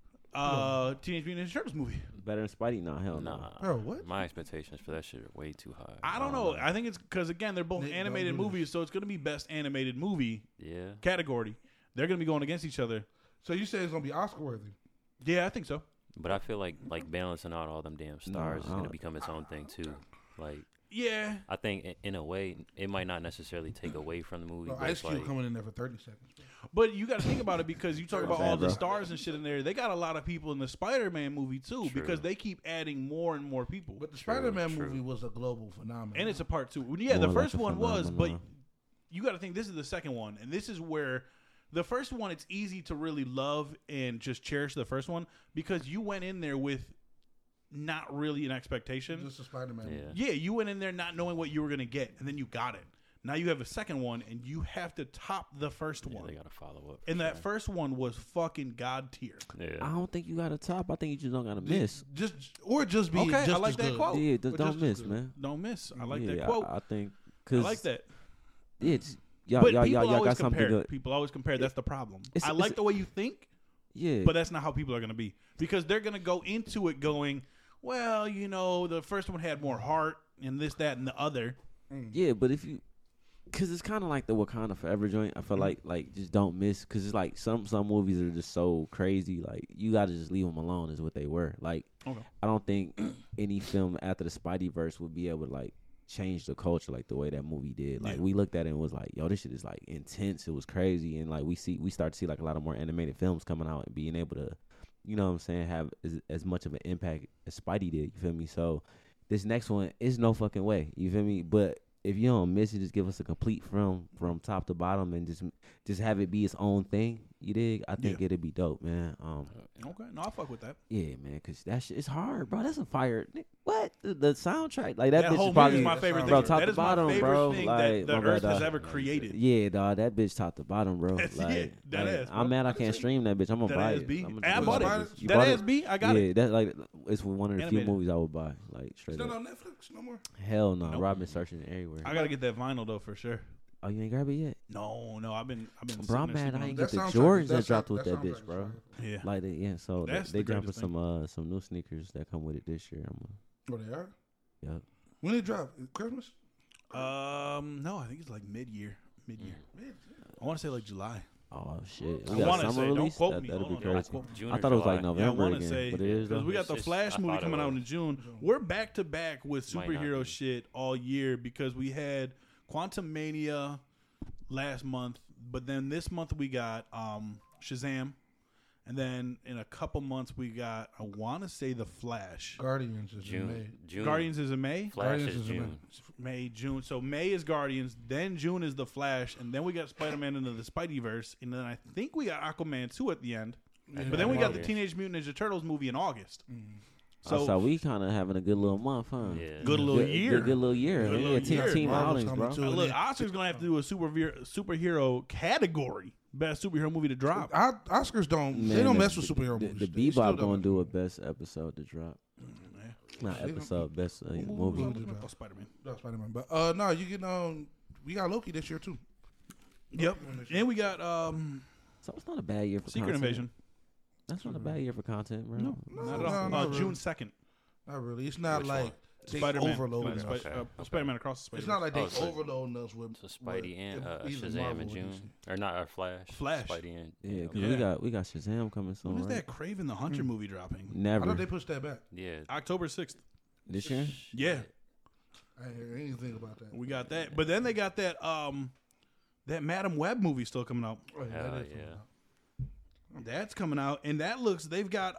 Teenage Mutant Ninja Turtles movie. Better than Spidey? No, hell no. Nah, Bro, what? my expectations for that shit are way too high. I don't know. I think it's because again they're both Nick, don't animated do movies, so it's gonna be best animated movie Yeah. category. They're gonna be going against each other. So you say it's gonna be Oscar worthy? Yeah, I think so. But I feel like balancing out all them damn stars is I gonna don't- become its own thing too. Like Yeah, I think in a way it might not necessarily take away from the movie, No, but Ice it's Cube like coming in there for 30 seconds. but you got to think about it because you talk about Bad, all the bro. stars and shit in there. They got a lot of people in the Spider-Man movie too True. because they keep adding more and more people. But the True, Spider-Man true. movie was a global phenomenon. And it's a part two. Yeah, the More like first a one was, but phenomenon. you got to think this is the second one, and this is where the first one it's easy to really love and just cherish the first one because you went in there with not really an expectation. just a Spider-Man. yeah. movie. Yeah, you went in there not knowing what you were gonna get, and then you got it. Now you have a second one, and you have to top the first Yeah, one. they gotta follow up. And that for first one was fucking god tier. sure. I Yeah. don't think you got to top. I think you just don't got to miss. Just be Okay, I just like as that good. quote. Yeah, Or just don't just as miss, good. man. Don't miss. I like Yeah, that quote. I think I because like that. it's y'all But y'all people y'all always got something compare. good. People always compare. That's the problem. It's- I it's- like the way you think, Yeah, but that's not how people are gonna be because they're gonna go into it going, well, you know, the first one had more heart and this, that, and the other. yeah, but if you, cause it's kind of like the Wakanda Forever joint. I feel like just don't miss, cause it's like some movies are just so crazy. Like you gotta just leave them alone is what they were. Like Okay. I don't think any film after the Spideyverse would be able to like change the culture like the way that movie did. Like Yeah. we looked at it and was like, yo, this shit is like intense. It was crazy, and like we start to see like a lot of more animated films coming out and being able to, you know what I'm saying, have as much of an impact as Spidey did. You feel me? So this next one is no fucking way. You feel me? But if you don't miss it, just give us a complete from top to bottom and just have it be its own thing. You dig? I think it'd be dope, man. Okay, no, I fuck with that. Yeah, man, cause that shit is hard, bro. That's a fire. What the soundtrack? Like that, That bitch whole is probably movie is my favorite bro, thing. top That to is my bottom, favorite bro. thing Like, that the my bad, Earth has dog. ever created. Yeah, dog. That bitch top to bottom, bro. That's Like, it. That like, ass, bro. I'm mad I can't stream that bitch. I'm gonna That buy ass it. B. I'ma I just bought buy it. You That bought ass it? B. I got yeah, it. that's like it's one of the Animated. few movies I would buy. Like straight Is that up. on Netflix no more? Hell no. Nope. Rob been searching it everywhere. I gotta get that vinyl though for sure. Oh, you ain't grab it yet? No, I've been. Bro, I'm sitting there mad I sleeping ain't on get the soundtrack- Jordans that that dropped sound- with that that soundtrack bitch, is bro. it. Yeah. Like yeah, so That's they the dropping greatest thing. some new sneakers that come with it this year. Oh, they are? Yep. When they drop? Christmas? No, I think it's like mid-year. I want to say like July. Oh shit. I We got want to summer say. Don't release. quote me. That'll be Hold on, don't crazy. quote me. June I or thought it was like July. Yeah, I November want to again, say but it is because though. we got the It's- Flash I movie thought it coming out was. in June. We're back to back with Might not superhero be. shit all year because we had Quantum Mania last month, but then this month we got Shazam, and then in a couple months we got I want to say the Flash. Guardians is in May. June. Guardians is in May. Flash Guardians is is in June. May, June. So May is Guardians, then June is the Flash, and then we got Spider-Man into the Spideyverse, and then I think we got Aquaman 2 at the end. But then we got the August. Teenage Mutant Ninja Turtles movie in August. So we kind of having a good little month, huh? Yeah. Good little year. Good little year. Good Yeah, little team year. team Marvel's outings, coming bro. too. Look, Oscar's gonna have to do a superhero category, best superhero movie to drop. Oscars don't. Man, they don't the- mess with superhero the, movies. The They still Bebop don't. gonna do a best episode to drop. Not episode, best movie. Oh, Spider-Man. No, Spider-Man. But no, you can. We got Loki this year too. Yep. And we got So it's not a bad year for Secret content. Invasion. That's not a bad year for content, bro. No, not at all. not June really. 2nd. Not really. It's not Which like one? they Spider-Man. overloading us. Okay. Spider-Man Across the Spider. It's not like they Oh, so- overloading us with. So Spidey and with either Shazam Marvel in or June, DC. or not? Flash. Flash. Spidey and Yeah, because Yeah. we got Shazam coming soon, When is right? that Craven the Hunter movie dropping? I Never thought they pushed that back. yeah. October 6th. this year. Yeah, I ain't hear anything about that. we got that. But then they got that that Madam Web movie still coming out. Oh, Hell that is yeah. That's coming out, and that looks. They've got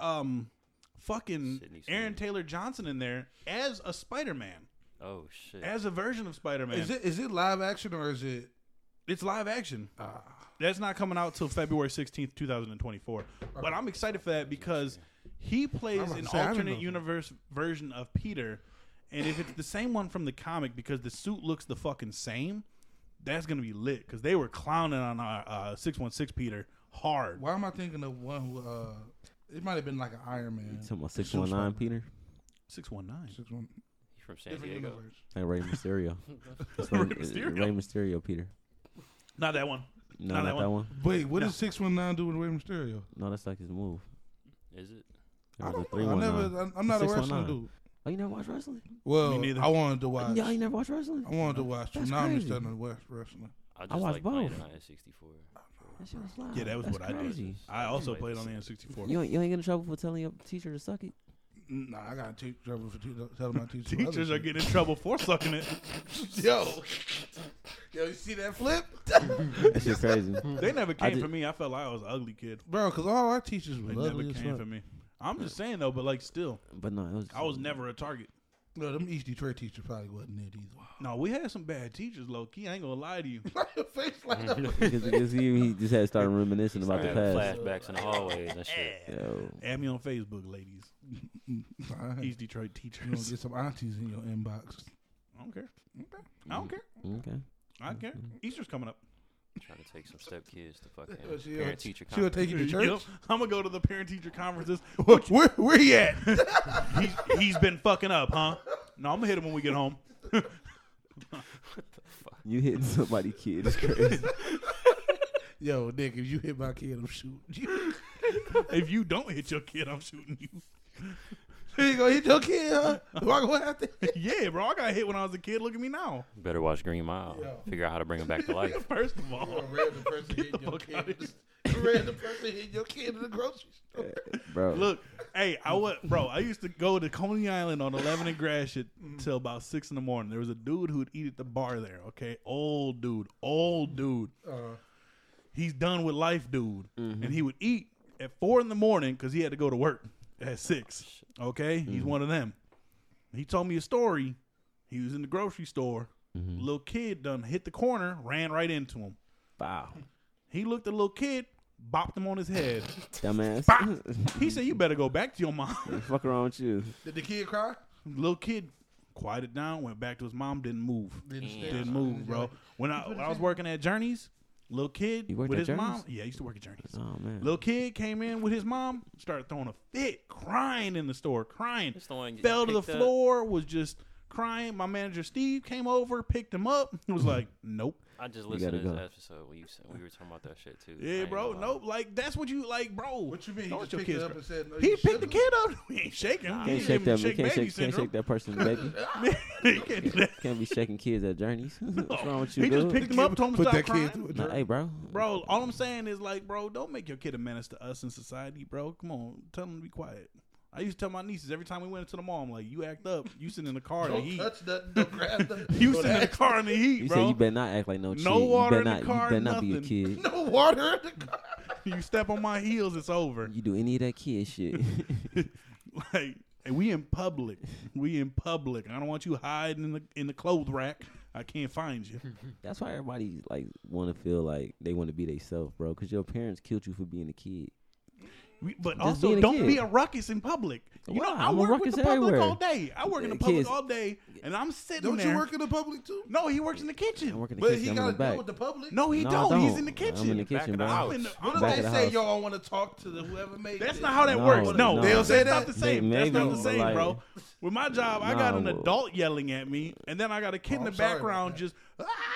fucking Sydney Aaron Sweeney. Taylor Johnson in there as a Spider-Man, Oh shit. as a version of Spider-Man. Is it live action or is it? It's live action. That's not coming out till February 16th, 2024. But I'm excited for that because he plays I'm about an to say, I didn't alternate know. universe version of Peter. And if it's the same one from the comic because the suit looks the fucking same, that's going to be lit because they were clowning on our 616 Peter hard. Why am I thinking of one who It might have been like an Iron Man. Talking about 619, Peter. 619. 619. He's from San Different Diego. universe. Like Rey Mysterio. That's Rey Rey Mysterio? Rey Mysterio, Peter. Not that one. No, Not not that that one. Wait, what No. does 619 do with Rey Mysterio? No, that's like his move. Is it? There I was a don't know. I 319. never. I'm not a wrestling 619. dude. Oh, you never watch wrestling? Well, Me neither. I wanted to watch. Yeah, you never watch wrestling? I wanted to watch. That's Now I'm crazy. starting to watch wrestling. I just I watched like playing both. it on N64. That shit was loud. Yeah, that was That's what I did. crazy. I also Like played the on the N64. You ain't get in trouble for telling your teacher to suck it? Nah, I got to trouble for telling my teacher. Teachers are getting in trouble for sucking it. Yo, you see that flip, That shit crazy. They never came did- for me. I felt like I was an ugly kid. bro? Because all our teachers They were never ugly as came fuck. for me. I'm just saying though, but like still, But no, it was. I was never a target. No, them East Detroit teachers probably wasn't it either. No, we had some bad teachers, low key. I ain't gonna lie to you. Your face like that. because he just had started reminiscing about the Started past. flashbacks in the hallways and shit. Yo, Add me on Facebook, ladies. Alright. East Detroit You gonna teachers. get some aunties in your inbox. I don't care. I don't care. okay. I don't care. Easter's coming up. Trying to take some step kids to fucking She'll- parent teacher She'll take you to church. Yep. I'm gonna go to the parent teacher conferences. Where he at? He's been fucking up, huh? No, I'm gonna hit him when we get home. You hitting somebody kid is crazy. Yo, Nick, if you hit my kid, I'm shooting you. If you don't hit your kid, I'm shooting you. You gonna hit your kid, huh? Am I gonna have to? Yeah, bro. I got hit when I was a kid. Look at me now. Better watch Green Mile. Yeah. Figure out how to bring him back to life. First of all, A random person hitting your fuck outta kid. A random person hitting your kid in the grocery store. Bro. look, hey, I used to go to Coney Island on 11 and Gratiot till about 6 in the morning. There was a dude who would eat at the bar there. Okay, old dude. He's done with life, dude, and he would eat at 4 in the morning because he had to go to work at 6. Okay, he's one of them. He told me a story. He was in the grocery store. Little kid done hit the corner, ran right into him. Wow. He looked at the little kid, bopped him on his head. Dumbass. He said, "You better go back to your mom." Fuck around with you. Did the kid cry? Little kid quieted down, went back to his mom, didn't move. Didn't move, bro. When I was working at Journeys, little kid You worked with at his mom. Journeys? Yeah, I used to work at Journeys. Oh man. Little kid came in with his mom, started throwing a fit, crying in the store, crying. That's the one you Fell to the picked up. floor, was just crying. My manager Steve came over, picked him up. He was like, "Nope." I just You listened to gotta this go. episode when we were talking about that shit too. I Yeah, ain't bro. gonna lie. Nope. Like that's what you like, bro. What you mean? He Don't just let your picked it kids up cry. and said, no, He you picked the shouldn't. kid up. We ain't shaking. Nah, He Can't ain't shake giving that. him Can't baby shake. Can't syndrome. shake that person's baby. He can't do that. Can't be shaking kids at Journeys. What's wrong with you, He just dude? picked him up, told him to Put stop that kid crying. through a Nah, jerk. hey, bro. Bro, all I'm saying is like, bro, don't make your kid a menace to us in society, bro. Come on, tell him to be quiet. I used to tell my nieces every time we went into the mall, I'm like, you act up, you sit in the car in the Don't heat. touch nothing. Don't grab nothing. You Don't sit in the ask- car in the heat, You bro. said you better not act like no kid. No water you in better the not, car, You better not be a nothing. kid. No water in the car. You step on my heels, it's over. You do any of that kid shit. Like, and we in public. We in public. I don't want you hiding in the clothes rack. I can't find you. That's why everybody like want to feel like they want to be themselves, bro. Because your parents killed you for being a kid. But Just also, being a don't kid. be a ruckus in public. You know, Why? I I'm a work with ruckus the public everywhere. all day. I work in the public Kids- all day, and I'm sitting Don't there. you work in the public too? No, he works in the I kitchen. work in the But kitchen. he I'm got in to the deal back. with the public. No, he No, I don't. He's don't. in the kitchen. I'm in the Back kitchen, of the bro. house. I'm in the- What if Back they of the say house. y'all want to talk to the whoever made That's this? not how that No, works. No, no. They'll say that's not that? the same. They That's not maybe, the but same, like- bro. With my job, I got an Nah, adult yelling at me, and then I got a kid in I'm the sorry background about that. just,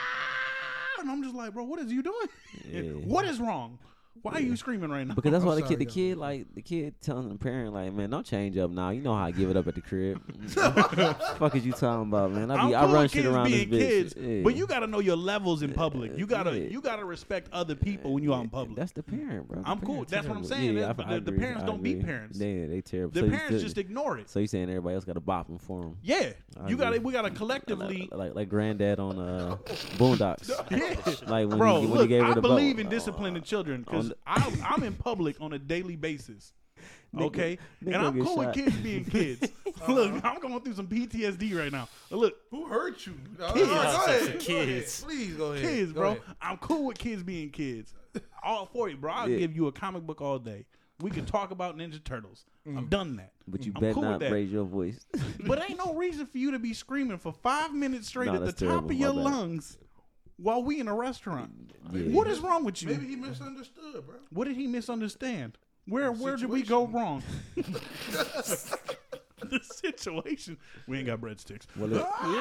and I'm just like, bro, what is you doing? Yeah. What is wrong? Why are you screaming right now? Because that's I'm why the sorry, kid, guys. the kid telling the parent, like, man, don't change up now. You know how I give it up at the crib. Fuck is you talking about, man? I'm I cool run with shit kids around this being bitch. kids, Yeah. but you got to know your levels in public. You gotta Yeah. you gotta respect other people when you out in public. That's the parent, bro. The I'm cool. parent That's what I'm terrible. saying. Yeah, That's- I but the agree. parents I don't beat agree. parents. Yeah, they terrible. The So you parents still- just ignore it. So you saying everybody else got to bop them for them? Yeah, I you got to agree. we got to collectively. Like granddad on Boondocks. Yeah. Like when Bro, he look, gave her I the believe belt. in disciplining children because On the- I'm in public on a daily basis. Nigga- Okay, nigga and I'm gonna get cool with shot. kids being kids. Look, I'm going through some PTSD right now. But look, Who hurt you? No, Kids. Go ahead. Kids. Go ahead. Please go ahead. kids, Go bro. ahead. I'm cool with kids being kids. All for you, bro. I'll Yeah. give you a comic book all day. We can talk about Ninja Turtles. I've done that. But you I'm better cool with not that. raise your voice. But ain't no reason for you to be screaming for 5 minutes straight Nah, at the that's top terrible. of your My bad. lungs while we in a restaurant. Yeah. What is wrong with you? Maybe he misunderstood, bro. What did he misunderstand? Where did we go wrong? The situation. We ain't got breadsticks. Well,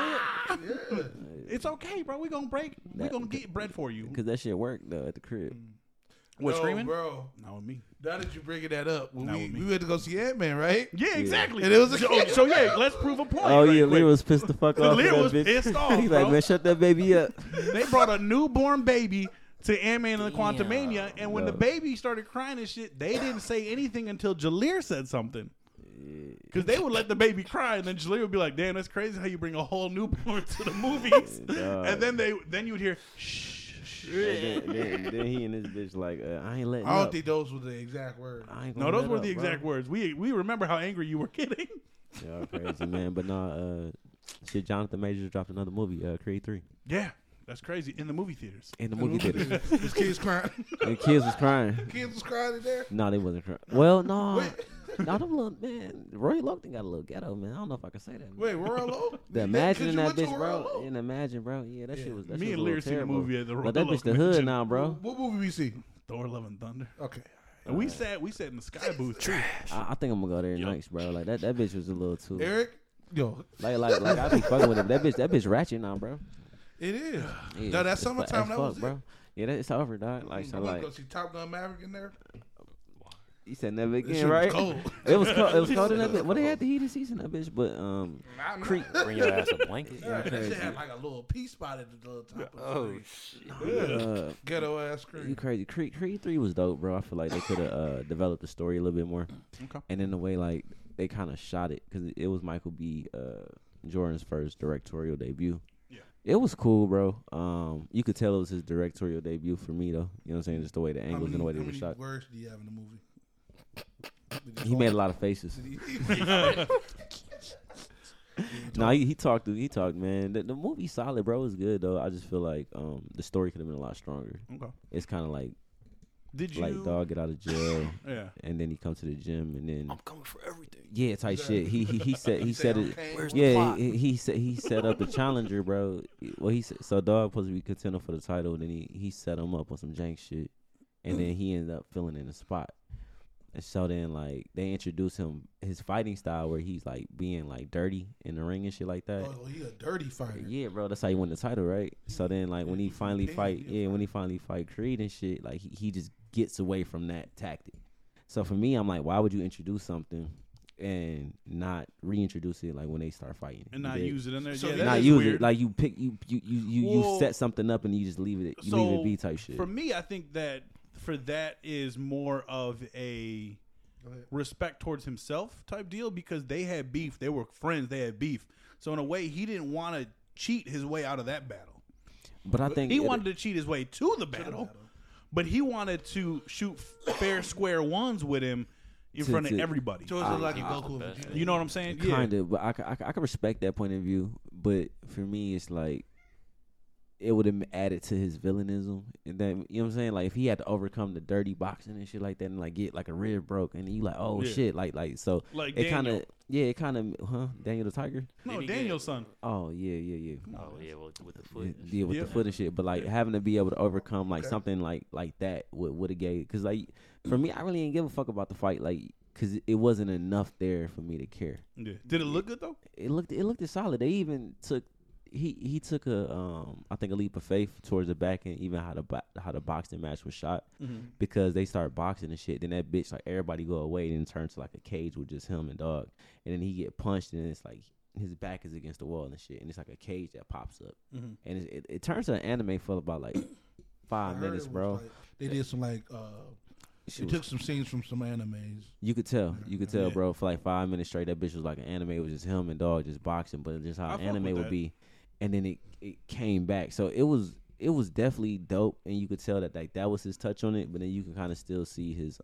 It's okay, bro. We gonna get bread for you. because that shit worked though at the crib. What, No, screaming? bro. Not with me. Now that you bringing that up, when Not with me. we went to go see Ant-Man, right? Yeah, exactly. And it was a so, kid. so yeah, let's prove a point. Oh right yeah, quick. Lear was pissed the fuck off. Lear at that was bitch. pissed off, He's bro. like, man, shut that baby up. They brought a newborn baby to Ant-Man and the Damn. Quantumania, and when the baby started crying and shit, they didn't say anything until Jalir said something. Because they would let the baby cry, and then Jalir would be like, "Damn, that's crazy how you bring a whole newborn to the movies." And then you would hear, "Shh." Then he and his bitch like, I ain't letting I don't up. think those were the exact words. I ain't No, gonna those let were up, the bro. exact words. We remember how angry you were getting. Y'all crazy, man. But no, shit, Jonathan Majors dropped another movie, Creed 3. Yeah, that's crazy. In the movie theaters. In the movie theater. This kid's crying. And the kids was crying. Kids was crying in there. No, they wasn't crying. Well, no. Wait. No, them little, man. Roy Logan got a little ghetto, man. I don't know if I can say that. Man. Wait, Royal Oak? The Could Imagine you that went to bitch, Royal bro. Oak? And Imagine, bro. Yeah, that shit was. That Me shit and was a Lear little seen the terrible. movie at the But that Royal bitch the Oak hood Convention. now, bro. What movie we see? Thor: Love and Thunder. Okay. And we sat in the sky booth too. I think I'm gonna go there next, bro. Like that bitch was a little too. Eric? Yo, Like I be fucking with him. That bitch ratchet now, bro. it is. Yeah, No, that it's summertime, as that fuck, was bro. it. Yeah, it's over, dog. Like so, I went like to go see Top Gun Maverick in there. you said never That again, shit was right? cold. It was cold. It was cold in that bitch. Well, they had the heated seats in that bitch, but Creed. Bring your ass a blanket. Yeah, that shit had like a little pea spot at the little top of the screen. Ghetto ass You screen. crazy. Creed 3 was dope, bro. I feel like they could have developed the story a little bit more. Okay. And in the way, like, they kind of shot it because it was Michael B. Jordan's first directorial debut. Yeah. It was cool, bro. You could tell it was his directorial debut for me, though. You know what I'm saying? Just the way the angles and the way they How were many shot. words do you have in the movie? He made a lot of faces. No, he talked, man. The movie's solid, bro. It's good, though. I just feel like the story could have been a lot stronger. Okay. It's kind of like, Did you? like dog get out of jail, Yeah. and then he comes to the gym, and then I'm coming for everything. yeah, type shit. He said it. Where's the Yeah, plot? he set up the challenger, bro. Well, he said so. Dog supposed to be contender for the title, and then he set him up on some jank shit, and then he ended up filling in the spot. And so then, like, they introduced his fighting style where he's like being like dirty in the ring and shit like that. Oh, he a dirty fighter. Yeah, bro, that's how he won the title, right? So then, like, when he finally fight, opinion, when he finally fight Creed and shit, like, he just gets away from that tactic. So for me, I'm like, why would you introduce something and not reintroduce it, like, when they start fighting? And not use it in there. So Yeah, you that Not is use weird. it, like, you pick, you Well, set something up and you just leave it, leave it be type shit. For me, I think that for that is more of a respect towards himself type deal because they had beef. They were friends. They had beef. So in a way, he didn't want to cheat his way out of that battle. But I think He wanted to cheat his way to the battle, but he wanted to shoot fair square ones with him in To- front of to- everybody. So it's like a Goku and Vegeta. You know what I'm saying? kind of, but I can respect that point of view. But for me, it's like it would have added to his villainism. And then, you know what I'm saying? Like if he had to overcome the dirty boxing and shit like that, and like get like a rib broke, and you like, oh Yeah. shit, like so. Like It kind Daniel. of, yeah, it kind of, Daniel the Tiger. No, Did he get- Daniel's son. Oh yeah. Oh yeah, well, with the foot. and Yeah, with Yeah. the foot and shit, but like having to be able to overcome like something like that would have gave. Because like for me, I really didn't give a fuck about the fight, like because it wasn't enough there for me to care. Yeah. Did it look good though? It looked solid. They even took he took a I think a leap of faith towards the back and even how the boxing match was shot because they start boxing and shit. Then that bitch like everybody go away and it turns to like a cage with just him and dog. And then he get punched and it's like his back is against the wall and shit. And it's like a cage that pops up. And it turns to an anime for about like 5 minutes, bro. Like, they did some like She they was- took some scenes from some animes. You could tell, Yeah. bro. For like 5 minutes straight, that bitch was like an anime. It was just him and dog just boxing, but just how I fuck anime with would that. be. And then it came back, so it was definitely dope, and you could tell that like that was his touch on it. But then you can kind of still see his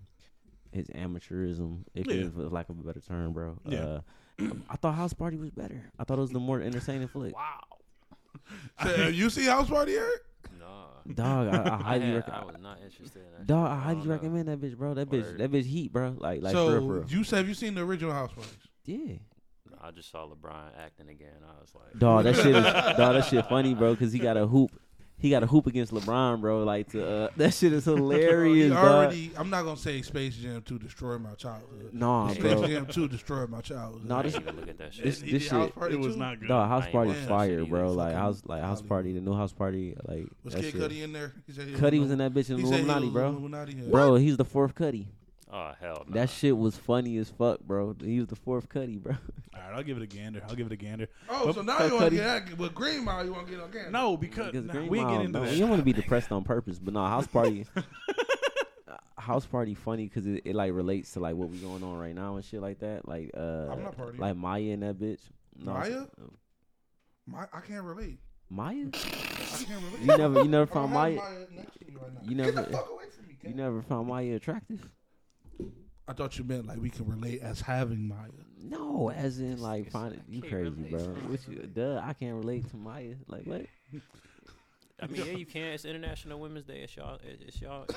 amateurism, if Yeah. it for lack of a better term, bro. Yeah. I thought House Party was better. I thought it was the more entertaining flick. Wow. So, you see House Party, Eric? Nah. Dog, I highly I recommend. was not interested in that. Dog, I shit. highly don't know. recommend that bitch, bro. That Word. bitch heat, bro. Like So for real. have you seen the original House Parties? Yeah. I just saw LeBron acting again. I was like, Dog, that shit funny, bro, because he got a hoop. he got a hoop against LeBron, bro. Like that shit is hilarious, He dog. already, I'm not gonna say Space Jam 2 destroyed my childhood. Nah, Space bro. Jam 2 destroyed my childhood. Nah, I this didn't even look at that shit. this He did shit. House Party It was too? not good. No, House I ain't Party watched that fire, shit bro. either. Like House Hollywood. Party, the new House Party, like Was that Kid shit. Cudi in there? He said Cudi was in that bitch in He said he Illuminati, was bro. Illuminati, yeah. Bro, he's the fourth Cudi. Oh hell no. That shit was funny as fuck, bro. He was the fourth Cudi, bro. All right, I'll give it a gander. Oh, But- so now Cudi- you want to get that with Green Mile? You want to get on camera? No, because Because nah, Green we ain't Mile, get into no, that. you don't want to be depressed on purpose, but no, House Party. House Party funny because it like relates to like what we going on right now and shit like that. Like I'm not partying. like Maya and that bitch. No, Maya? I can't relate. Maya? I can't relate. You never I don't found have Maya. Maya next to me right now. You Get never- the fuck away from me, You Ken. never found Maya attractive? I thought you meant like we can relate as having Maya. No, as in like find it. You can't crazy, relate. bro. What you, duh, I can't relate to Maya. Like what? I mean, yeah, you can. It's International Women's Day. It's y'all. It's y'all.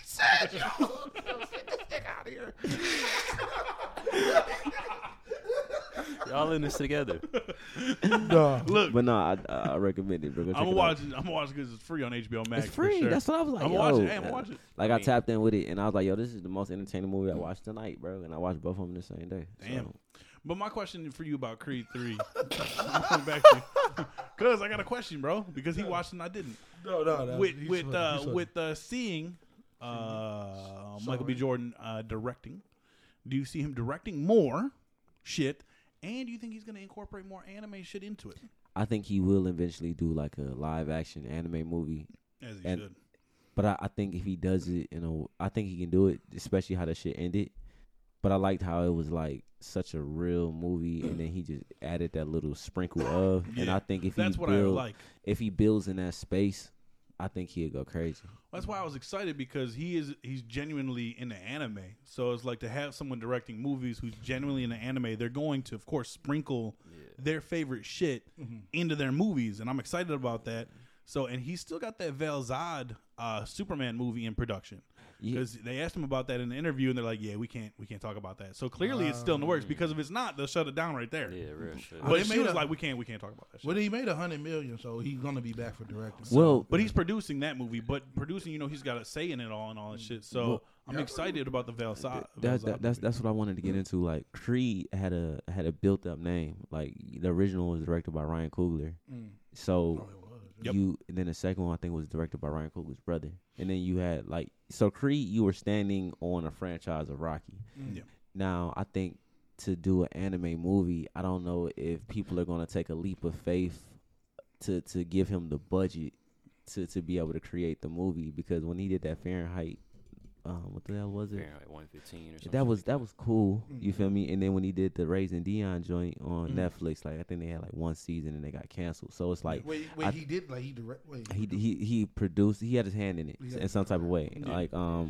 Y'all in this together. No. Look, But no, I recommend it, bro. Go check I'm gonna it watch out. it. I'm gonna watch it because it's free on HBO Max. It's free. For sure. That's what I was like. I'm yo, gonna watch it. Hey, I'm gonna watch it. Like I I mean- tapped in with it, and I was like, "Yo, this is the most entertaining movie I watched tonight, bro." And I watched both of them the same day. Damn. So, But my question for you about Creed 3, I'm coming back to you. Cause I got a question, bro. Because he watched and I didn't. No. With seeing Michael B. Jordan directing, do you see him directing more shit? And do you think he's gonna incorporate more anime shit into it? I think he will eventually do like a live action anime movie. As he And- should. But I think if he does it, I think he can do it, especially how that shit ended. But I liked how it was like such a real movie, and then he just added that little sprinkle of. And Yeah, I think if That's he what I build, like. if he builds in that space, I think he'll go crazy. That's why I was excited because he's genuinely into anime. So it's like to have someone directing movies who's genuinely into anime, they're going to of course sprinkle their favorite shit into their movies, and I'm excited about that. So and he's still got that Velzad Superman movie in production. Yeah. Because they asked him about that in the interview, and they're like, "Yeah, we can't talk about that." So clearly, it's still in the works. Because if it's not, they'll shut it down right there. Yeah, real shit. But They she made was a- like, "We can't talk about that." Shit. Well, he made $100 million, so he's gonna be back for directing. Well, But he's producing that movie. But producing, he's got a say in it all and all that shit. So Well, I'm excited about the Velzad. that's what I wanted to get into. Like Creed had a built up name. Like the original was directed by Ryan Coogler. So Yep. and then the second one I think was directed by Ryan Coogler's brother. And then you had so Creed, you were standing on a franchise of Rocky. Yeah. Now I think to do an anime movie, I don't know if people are gonna take a leap of faith to give him the budget to be able to create the movie, because when he did that Fahrenheit, what the hell was it? Fahrenheit 115 or something. That was cool. You feel me? And then when he did the Raising Dion joint on Netflix, I think they had one season and they got canceled. So it's like wait, I- he did he direct. Wait, he produced. He had his hand in it Yeah. in some type of way. Yeah.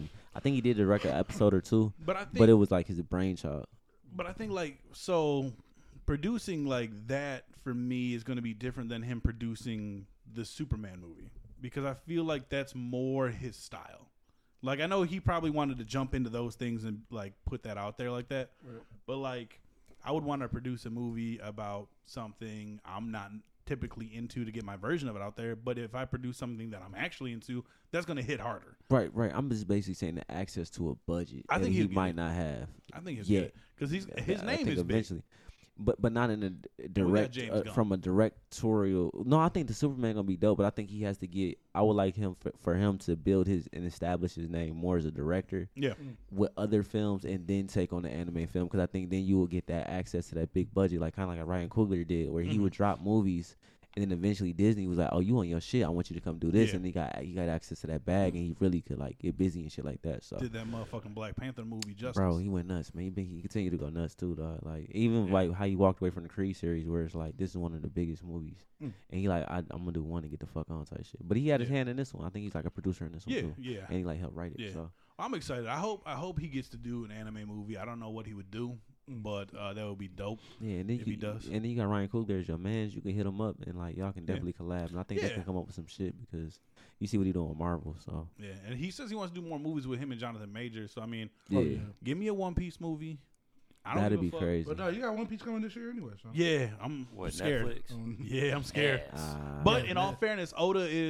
I think he did direct an episode or two, But I think, but it was like his brainchild. but I think so producing like that for me is going to be different than him producing the Superman movie, because I feel like that's more his style. Like I know he probably wanted to jump into those things and like put that out there like that, but like I would want to produce a movie about something I'm not typically into to get my version of it out there. But if I produce something that I'm actually into, that's going to hit harder. Right. I'm just basically saying the access to a budget I that think he he'll get might it. not have. I think it's Yeah. good because his I name think is big. eventually. But not in a direct James Gunn. from a directorial. No, I think the Superman gonna be dope, but I think he has to get. I would like him for him to build his and establish his name more as a director Yeah. with other films, and then take on the anime film, because I think then you will get that access to that big budget, like kind of like Ryan Coogler did, where he would drop movies. And then eventually Disney was like, "Oh, you on your shit? I want you to come do this." Yeah. And he got access to that bag, and he really could get busy and shit like that. So, Did that motherfucking Black Panther movie justice. bro, he went nuts, man. He continued to go nuts too, dog. Like even Yeah. like how he walked away from the Creed series, where it's like this is one of the biggest movies, and he I'm gonna do one and get the fuck on type shit. But he had his hand in this one. I think he's like a producer in this one Yeah, too, yeah. and he helped write it. Yeah. So I'm excited. I hope he gets to do an anime movie. I don't know what he would do, but that would be dope. yeah, and then If he does. and then you got Ryan Coogler as your man. You can hit him up and y'all can Yeah. definitely collab. And I think they Yeah. can come up with some shit, because you see what he doing with Marvel. So Yeah, and he says he wants to do more movies with him and Jonathan Majors. So I mean, yeah, give me a One Piece movie. I don't that'd give a be fuck. crazy. but no, you got One Piece coming this year anyway. So. Yeah, I'm What, scared. Netflix? Yeah, I'm scared. Yes. But Yeah, in all man. fairness, Oda is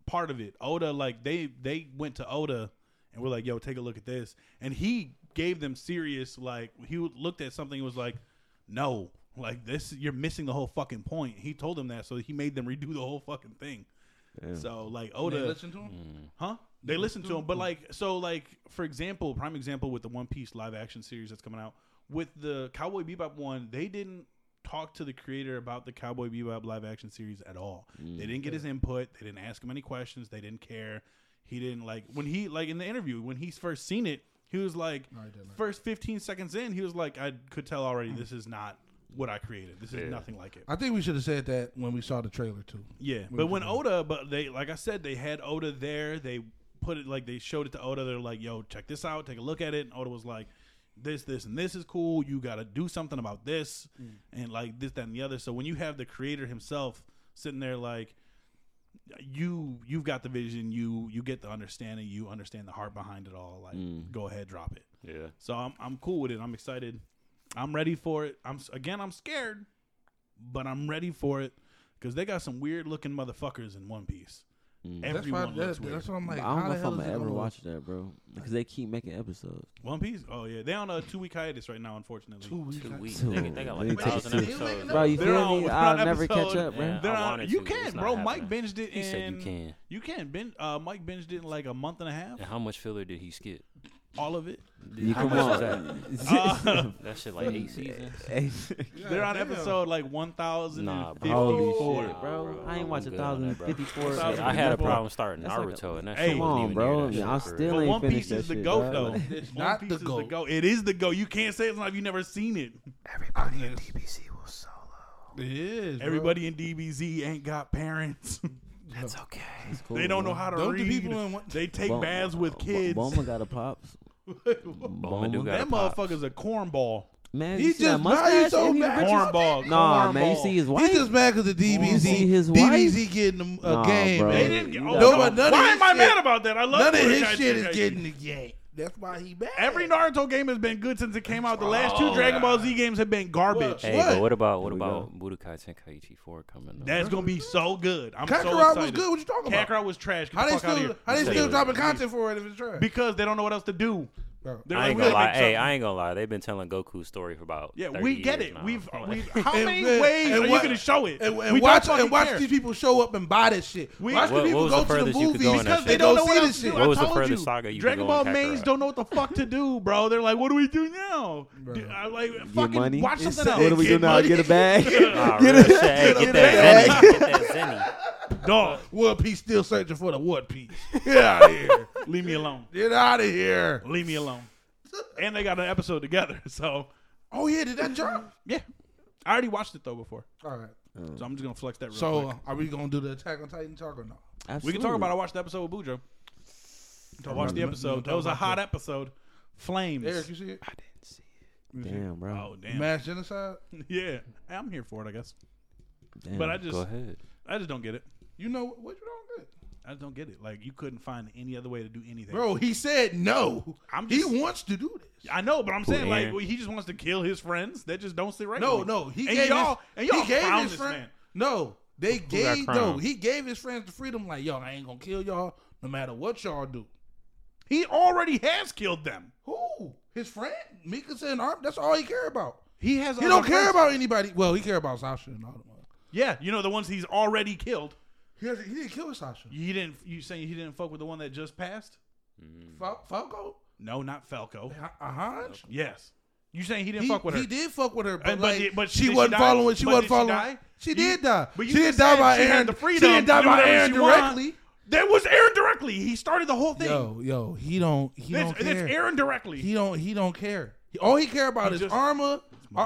part of it. Oda, like they went to Oda and were like, "Yo, take a look at this," and he gave them serious. Like he looked at something and was like, "No, like this, you're missing the whole fucking point." He told them that, so he made them redo the whole fucking thing. Damn. So like Oda, They listen to him. huh? They listened to him, but like for example, prime example with the One Piece live action series that's coming out with the Cowboy Bebop one, they didn't talk to the creator about the Cowboy Bebop live action series at all. They didn't get his input. They didn't ask him any questions. They didn't care. He didn't when he in the interview when he first seen it, he was like, first 15 seconds in, he was like, I could tell already this is not what I created. This is nothing like it. I think we should have said that when we saw the trailer too. Yeah, but they like I said, they had Oda there. They put it they showed it to Oda. They're like, "Yo, check this out. Take a look at it." And Oda was like, "This, and this is cool. You got to do something about this, and like this, that, and the other." So when you have the creator himself sitting there, like you've got the vision, you get the understanding, you understand the heart behind it all. Like, go ahead, drop it. Yeah. So I'm cool with it. I'm excited. I'm ready for it. I'm scared, but I'm ready for it because they got some weird looking motherfuckers in One Piece. Everyone looks weird. That's what I'm like. I don't how know the if hell I'm is gonna it ever gonna watch that, bro, because they keep making episodes. One Piece? Oh yeah, they on a 2-week hiatus right now. Unfortunately, 2 weeks? 2 weeks. So, They got like they take 1,000 it episodes. Bro, you They're feel on- me? they're I'll on never catch episode- up, bro. Yeah. They're I on- wanted you to, but can, it's not bro. happening. Mike binged it He said you in. can. You can. Mike binged it in like a month and a half. And how much filler did he skip? All of it. You How come much on. was that? That shit like 8 seasons. Hey, They're on episode like 1,054. Nah, bro. holy Nah, shit, bro! I ain't I'm watched good on that, bro. 1,054. Thousand- I had a Bro, problem starting that's like Naruto, and that Hey, shit Come wasn't on, even bro. near that shit I for still real. But ain't One finished Piece that is the shit, GOAT, bro. though. It's One not Piece the is GOAT. GOAT. It is the GOAT. You can't say it's like you've never seen it. Everybody in DBZ will solo. It is. bro. Everybody in DBZ ain't got parents. That's okay. It's cool, They don't know bro. how to Don't the read. people in one- They take Bum- baths with kids. Boma got a pops. Boma do got That a pop. motherfucker's a cornball. Man, He you see that just- now mustache? he's so Ain't he mad. rich? Cornball. Nah, man, you Cornball. see his wife? He's just mad because the DBZ. see his DBZ getting a Nah, game. bro. They Man. didn't get. You Oh, got- No, no, but none of why his am I shit- mad about that? I love None of his Mordecai shit is Tenkaichi. getting the game. That's why he bad. Every Naruto game has been good since it came out. The last two Dragon Ball Z games have been garbage. Hey, What? but what about Here we go. Budokai Tenkaichi 4 coming? Though? That's gonna be so good. I'm so Kakarot excited. was good. What you talking about? Kakarot was trash. Get How the they fuck out of still here. how they Say still it. dropping content for it if it's trash? Because they don't know what else to do. Bro. They're I like, ain't we gonna gotta lie. make Hey, something. I ain't gonna lie. They've been telling Goku's story for about Yeah, 30 we get years it. now. We've Like, how And- many and- ways and are you what- gonna show it? And We watch don't fucking watch care. these people show up and buy this shit. We- Watch What- the people what was go the to the furthest you could movies go in that because shit? they and don't go know what see else this to shit. do. What was I the told furthest you, saga you could Dragon go Ball in mains Kakarot? don't know what the fuck to do, bro. They're like, what do we do now? I like fucking money? watch It's something else. What do we do now? money. Get a bag? Nah, Get real it. shit. Hey, Get get a that bag. Zenny. Get that Zenny. Dog, One Piece still searching for the One Piece. Get out of here. leave me alone. Get out of here. Leave me alone. And they got an episode together, so Oh yeah, did that drop? yeah. I already watched it though before, All right. so I'm just gonna flex that real So quick. are we gonna do the Attack on Titan talk or no? We can talk about. I watched the episode with Bujo. I watched the episode. That was a hot episode. Flames. Eric, you see it? Damn, bro. Oh damn. Mass genocide. Yeah, I'm here for it, I guess. Damn. But I Go just ahead. don't get it. You know what you don't get, I just don't get it. Like you couldn't find any other way to do anything, bro. He said no. I'm He just- wants to do this. I know, but I'm saying like Aaron? he just wants to kill his friends that just don't sit right. No, with him. no. He and gave y'all his, and y'all he gave crown his this friend. man. No, they got gave no. crowned? He gave his friends the freedom. Like, yo, I ain't gonna kill y'all no matter what y'all do. He already has killed them. Who? His friend? Mikasa and Arm. That's all he care about. He has. He other don't care friends. about anybody. Well, he care about Sasha and all them. Yeah, you know the ones he's already killed. He didn't kill Sasha. You didn't. You saying he didn't fuck with the one that just passed? Falco? No, not Falco. Hanj? Yes. You saying he didn't fuck with her? He did fuck with her, but, And- but did she wasn't die? following. She But wasn't did following. die? She did die. But you She just didn't die said by she had Aaron. the She freedom didn't die to do by whatever Aaron she want. directly. That was Aaron directly. He started the whole thing. Yo, he don't care. That's Aaron directly. He don't care. All he care about He is just- Armin,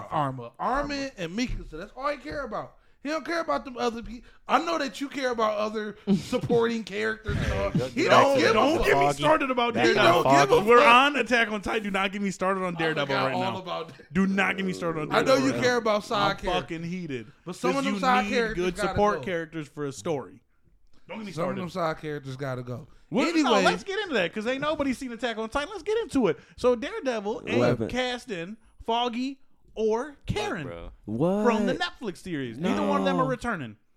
and Mikasa. That's all he care about. He don't care about them other people. I know that you care about other supporting characters. And all. He don't give a Don't fuck. get me Foggy. started about Back He Daredevil. don't give a fuck. We're on Attack on Titan. Do not get me started on I Daredevil forgot right all now. about that. Do not get me started on I Daredevil. know you right care now. about side I'm characters. fucking heated. But some of them you side need characters good gotta support go. characters for a story. Don't get me Some of started. them side characters gotta go. Well, Anyway, no, let's get into that because ain't nobody seen Attack on Titan. Let's get into it. So Daredevil ain't Weapon. cast in Foggy or Karen Bro. What? from the Netflix series. Neither one of them No. are returning.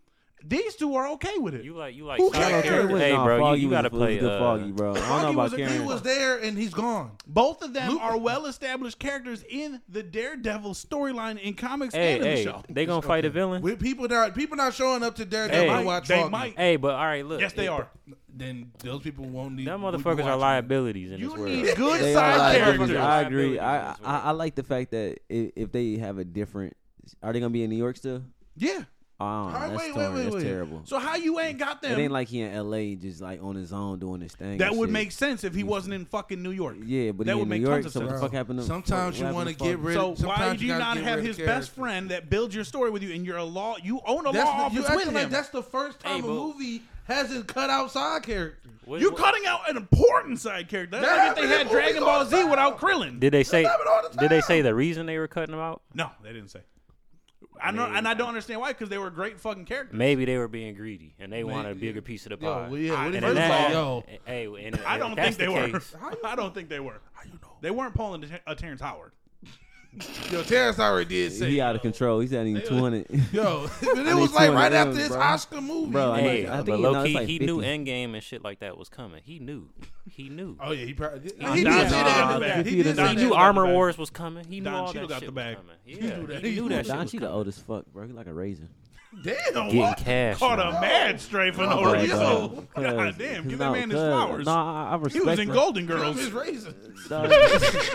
these two are okay with it. You like Who side cares? characters. Hey, Nah, bro, Foggy you gotta was play. good Foggy, bro. I don't Foggy know about was a good He Karen. was there and he's gone. Both of them Luke- are well-established characters in the Daredevil storyline in comics Hey, and in the hey, show. they gonna fight a villain? With people not showing up to Daredevil Hey, to watch they Foggy. might. Hey, but all right, look. Yes, they are. Then those people won't need. Them won't be motherfuckers are watching liabilities in You this world. need good They side are like characters. different- I agree. Liabilities in this I like the fact that if they have a different, are they gonna be in New York still? Yeah. Oh, right, that's wait, torn. wait, That's wait. terrible. So how you ain't got them? It ain't like he in L.A. just like on his own doing his thing. That and would shit. make sense if he wasn't in fucking New York. Yeah, but that he would in New make York. tons of So what the sense. fuck happened to Sometimes you what want to happened get Foggy? rid. So why sometimes do you you gotta not get have rid his of best characters. friend that builds your story with you, and you're a law? You own a law You office with acting him. like that's the first time Hey, a but- movie hasn't cut out side characters. You're cutting out an important side character. That's That like if they happened had in Dragon movies all Ball the Z time. without Krillin. Did they say? happen all the Did they time. say the reason they were cutting them out? No, they didn't say. I know, and I don't understand why, because they were great fucking characters. Maybe they were being greedy and they wanted a bigger piece of the Yo, pie. well, yeah, what And if in it's that, like, yo, hey, and I if don't that's think they the were. case- I don't think they were. how you know? They weren't pulling a Terrence Howard. Yo, Terrence already did say. He out of control. He's at 200. Yo, but it need was like 200 right after M's, his bro. Oscar movie. Bro, I know- Hey, I think but he- low no, it's key, like he knew 50. Endgame and shit like that was coming. He knew. He knew. Oh yeah, he probably did. Nah, He Don did say Cheadle that. got in the the bag. He He did did say that. He that. knew got the Armor bag. Wars was coming. He knew Don all Cheadle that got shit the was bag. coming. knew Yeah, that. he knew that shit Don was Cheadle coming. old as fuck, bro. He like a raisin. Damn, Getting what? cash. Caught now. a mad stray for no Oh, reason. yo. God damn, give that man his flowers. No, I respect He was in bro. Golden Girls. Girls. His raisins. Dog. He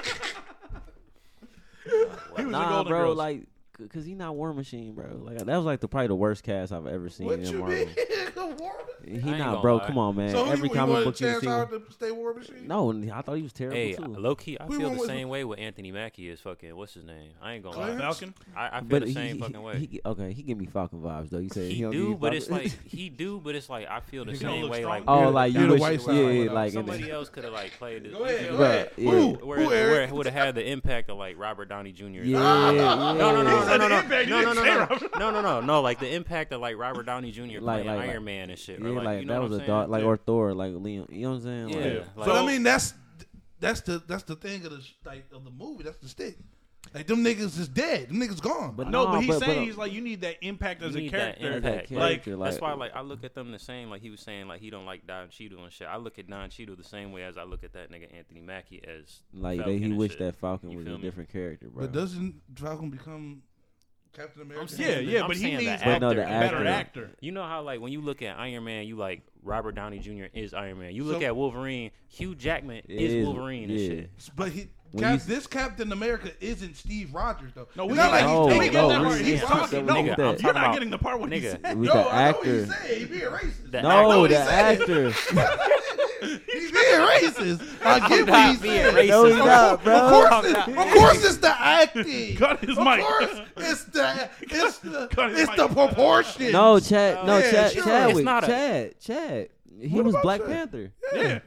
was in Nah, Golden bro, Girls. like, cause he not War Machine, bro. Like that was like probably the worst cast I've ever seen What in you Marvel. mean? War He ain't not, gonna bro. lie. Come on, man. So Every you comic wanted book you Terrence see. Howard to stay War Machine? No, I thought he was terrible Hey, too. low key, I Who feel won the with- same way with Anthony Mackie is fucking. What's his name? I ain't gonna lie. Clarence? Falcon. I feel But the same fucking way. He give me Falcon vibes though. You say He don't give do, you but it's Falcon? like he do, but it's like I feel the He don't same look way. strong. Like Oh, like You're you the wish, white side, yeah, whatever. like in somebody the, else could have like played it. Go ahead. Bruh, Go ahead. yeah. Who? Where Who, Eric? it would have had the impact of like Robert Downey Jr. yeah, No, like the impact of like Robert Downey Jr. Like- playing like- Iron Man and shit. yeah, Or, like you know that what was I'm a dog, like saying? or Thor, like Liam. You know what I'm saying? Yeah. Like, Like, But I mean, that's the thing of the movie. That's the stick. Like them niggas is dead. Them niggas gone. But No, Nah, but he's but- saying but- he's like you need that impact as you a need that character. impact. Like, That's why like I look at them the same. Like he was saying, like he don't like Don Cheadle and shit. I look at Don Cheadle the same way as I look at that nigga Anthony Mackie as like Falcon he and wished shit. that Falcon You was feel a me? different character, bro. But doesn't Falcon become Captain America? saying Yeah, I'm but he saying the needs But no, the a better actor. actor. You know how like when you look at Iron Man, you like Robert Downey Jr. is Iron Man. You look So- at Wolverine, Hugh Jackman It is is, Wolverine and yeah. shit. But When this Captain America isn't Steve Rogers though. No, It's we not got like no, he's we taking get no, that we part. see He's that. talking. Nigga, No, I'm you're talking not about- getting the part where he nigga, said. with Yo, the I know what actor. he's saying. He being racist. The No, what the he's saying. actor. He's being racist. I get what not he's being saying. racist. No, he's not, bro. Of course it's the acting. Cut his Of mic. course it's the Cut his it's mic. the proportion. No, Chad. No, Yeah, Chad. sure. Chadwick. It's not Chad. He What was about Black Chad? Panther. Yeah.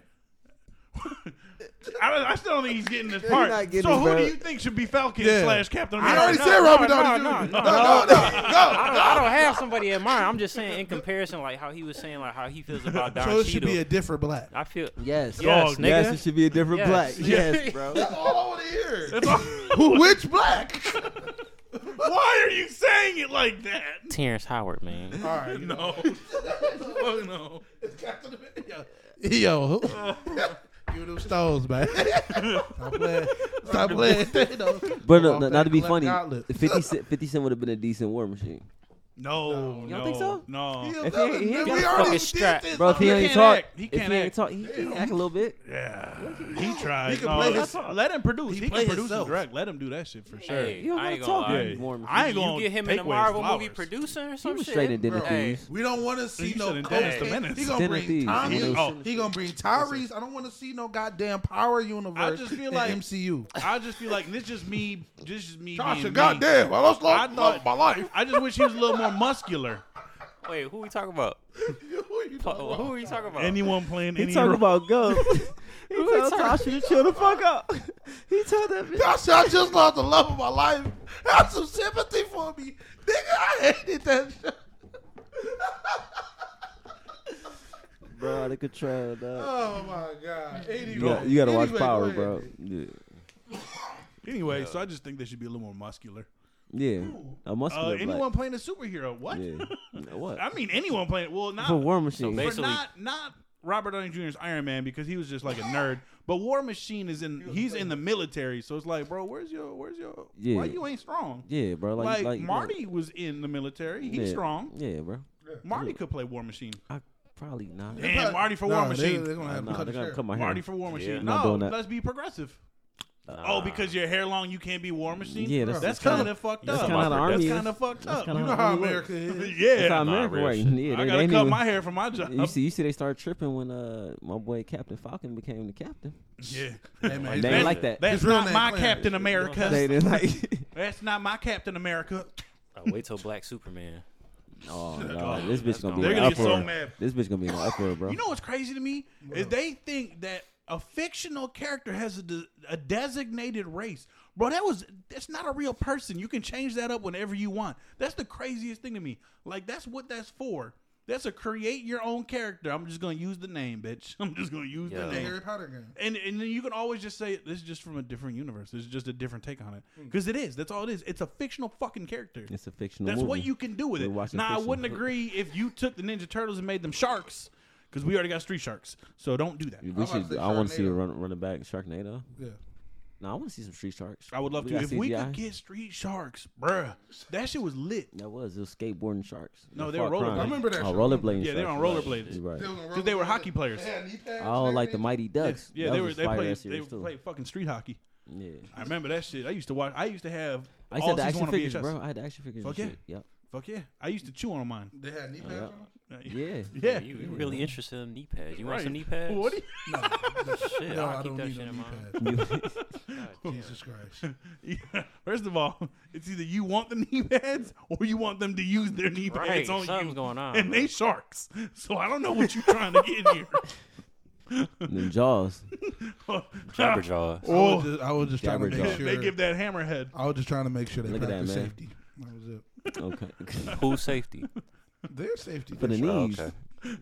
I still don't think he's getting this You're part. not getting So it, who bro. do you think should be Falcon Yeah. / Captain I America? already said Robert Downey no, Jr. no, I don't have somebody in mind. I'm just saying in comparison, like how he was saying, like how he feels about Don So it should Cheadle. be a different black. I feel Yes. Yes, nigga. Yes, it should be a different Yes. black. Yeah. Yes, bro. That's all I want to hear. Which black? Why are you saying it like that? Terrence Howard, man. All right, No. Oh, no. It's Captain America. Yo. Give them stones, man. Stop playing. Stop playing. You know. But Off not that to be left funny, gauntlet. 50 Cent would have been a decent War Machine. No. You don't think so? No. If he we got already fucking did strap. this. Bro, if he He ain't can't talk, act. He if can't he ain't act. talk, he can act a little bit. Yeah. He tried. He can No, play that's- himself. let him produce. He He play can produce himself. and direct. Let him do that shit for sure. Hey, You don't I gotta ain't talk gonna lie. in War Machine. I ain't You gonna get him take in a away his Marvel movie flowers. producing or He some was shit. straight in Dinner Hey, Thieves. We don't want to see You no said in Dennis the Coach. Menace. He gonna Dinner bring Thieves. Tommy. Oh. He gonna bring Tyrese. I don't want to see no goddamn Power Universe. I just feel in like- MCU. I just feel like this just me. Tasha, being me. goddamn, I lost I thought my life. I just wish he was a little more muscular. Wait, who we talking about? Who are you talking about? Anyone playing He any talking role. about Ghost. He told Tasha to chill the fuck out. He told that bitch. Tasha, I just lost the love of my life. Have some sympathy for me, nigga. I hated that shit. Bro, out of control, dog. Oh my god. You gotta watch Anyway, Power, go bro. ahead. Yeah. Anyway, so I just think they should be a little more muscular. Yeah, a muscular Anyone black. playing a superhero? What? Yeah. What? I mean, anyone playing. Well, not For War Machine. So for basically- not Robert Downey Jr.'s Iron Man because he was just like a nerd. But War Machine he's in the military, so it's like, bro, where's your Yeah. why you ain't strong? Yeah, bro. Like Marty was in the military. He's yeah. strong. Yeah, bro. Marty could play War Machine. Probably not. Damn, Marty for War Machine. They're gonna have to Nah, cut they're his gonna hair. cut my hair. Marty for War Machine. Yeah. Not doing No, that. let's be progressive. Oh, because your hair long, you can't be War Machine. Yeah, that's kinda- kind of fucked that's up. kinda how the Army That's is. kind of fucked That's up. kinda You know how America is. Yeah, That's how Nah, America real works. shit. Yeah, I they gotta ain't cut even- my hair for my job. You see, they started tripping when my boy Captain Falcon became the captain. Yeah, Hey, man, They ain't like that. That's His real not name my Clarence. Captain America. They didn't like. That's not my Captain America. Wait till Black Superman. Oh no, this bitch gonna be They're in gonna an get so uproar. mad. This bitch gonna be in an uproar, bro. You know what's crazy to me is they think that a fictional character has a designated race. Bro, that's not a real person. You can change that up whenever you want. That's the craziest thing to me. Like, that's what that's for. That's a create your own character. I'm just gonna use the name, bitch. I'm just gonna use the Yeah. The name. Harry Potter game. And then you can always just say this is just from a different universe. This is just a different take on it because it is. That's all it is. It's a fictional fucking character. It's a fictional That's movie. what you can do with We're it. watching Now, I fiction. wouldn't agree if you took the Ninja Turtles and made them sharks because we already got Street Sharks. So don't do that. We should. say I want to see a Sharknado. running back Sharknado. Yeah. No, I want to see some Street Sharks. I would love We to. got If we CGI. could get Street Sharks, bruh, that shit was lit. It was skateboarding sharks. No, The they were far crime. rollerblading. I remember that Oh, shit. rollerblading. Yeah, they were sharks, on you're right. rollerblades. You're right. Because they were hockey players. They had knee pads Oh, and like the everything. Mighty Ducks. Yeah, That they was were. a fire They ass series, too. played fucking street hockey. Yeah. I remember that shit. I used to watch. I used to have. I used to all have the season action one on figures, VHS. bro. I had the action figures. Fuck and yeah. shit. Yep. Fuck yeah! I used to chew on mine. They had knee pads Yeah. on them? Yeah. Yeah. You really interested in knee pads? You want Right. some knee pads? What do you? Shit, No, I'll I keep don't that need shit no in knee my. pads. God, Jesus Christ. Yeah. First of all, it's either you want the knee pads or you want them to use their knee Right, pads on something's you. going on, And bro. they sharks. So I don't know what you're trying to get here. And then Jaws. Jabberjaws. I was just trying to Jabberjaw. make sure. They give that hammerhead. I was just trying to make sure they Look at that, practice man. safety. That was it. Okay. Who's safety? Their safety. For the for sure. Oh, knees. okay.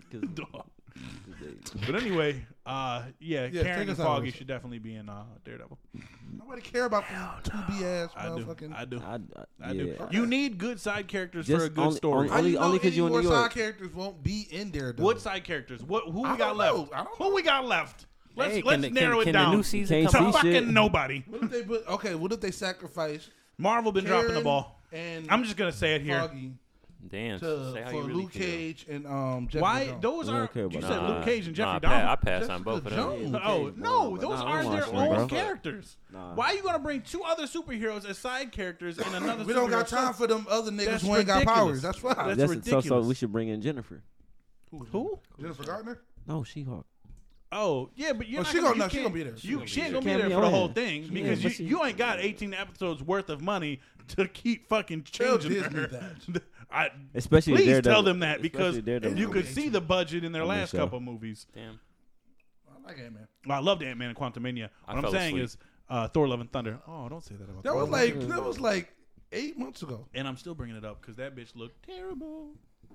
But anyway, Yeah, Karen take and us out, Foggy Wilson. should definitely be in Daredevil. Nobody care about them 2B ass I do. motherfucking. I do. I yeah. do. You need good side characters for Just a good story. How do you Only know 'cause you in any New more York. side characters won't be in there though? What side characters? Who we I got don't left? know. I don't Who we got left? Let's Hey, let's narrow it down. Can the new season Can't come to see out? shit. fucking nobody. What if they put? Okay, what if they sacrifice Marvel been dropping the Karen ball. and I'm just gonna say it here. Foggy Dan, to, say how for you really Luke feel. Cage and Jeffrey Why Jones? those We don't are? care You about said that. Luke Cage and Jeffrey Nah, I Dahmer. pass on both of them. Jones. Oh Okay, no, bro, those nah, I aren't don't their watch them, own bro. characters. Nah. Why are you gonna bring two other superheroes as side characters and another? We don't got superhero? time for them other niggas That's who ain't got ridiculous. powers. That's why. That's So ridiculous. we should bring in Jennifer. Who? Jennifer Gardner. No, She-Hulk. Oh yeah, but you're Oh, not she gonna, gonna- you she can't- gonna be there. She You gonna be she ain't there. gonna be Can't there be for the on whole it. thing Yeah, because but you ain't got 18 episodes worth of money to keep fucking Tell changing Disney her. that. Especially Please Daredevil. tell them that because Especially Daredevil. you could see the budget in their I mean, last so. couple movies. Damn. I like Ant-Man. Well, I loved Ant-Man and Quantumania. I What I'm fell saying asleep. is Thor: Love and Thunder. Oh, don't say that about That Thor. was like 8 months ago. And I'm still bringing it up because that bitch looked terrible.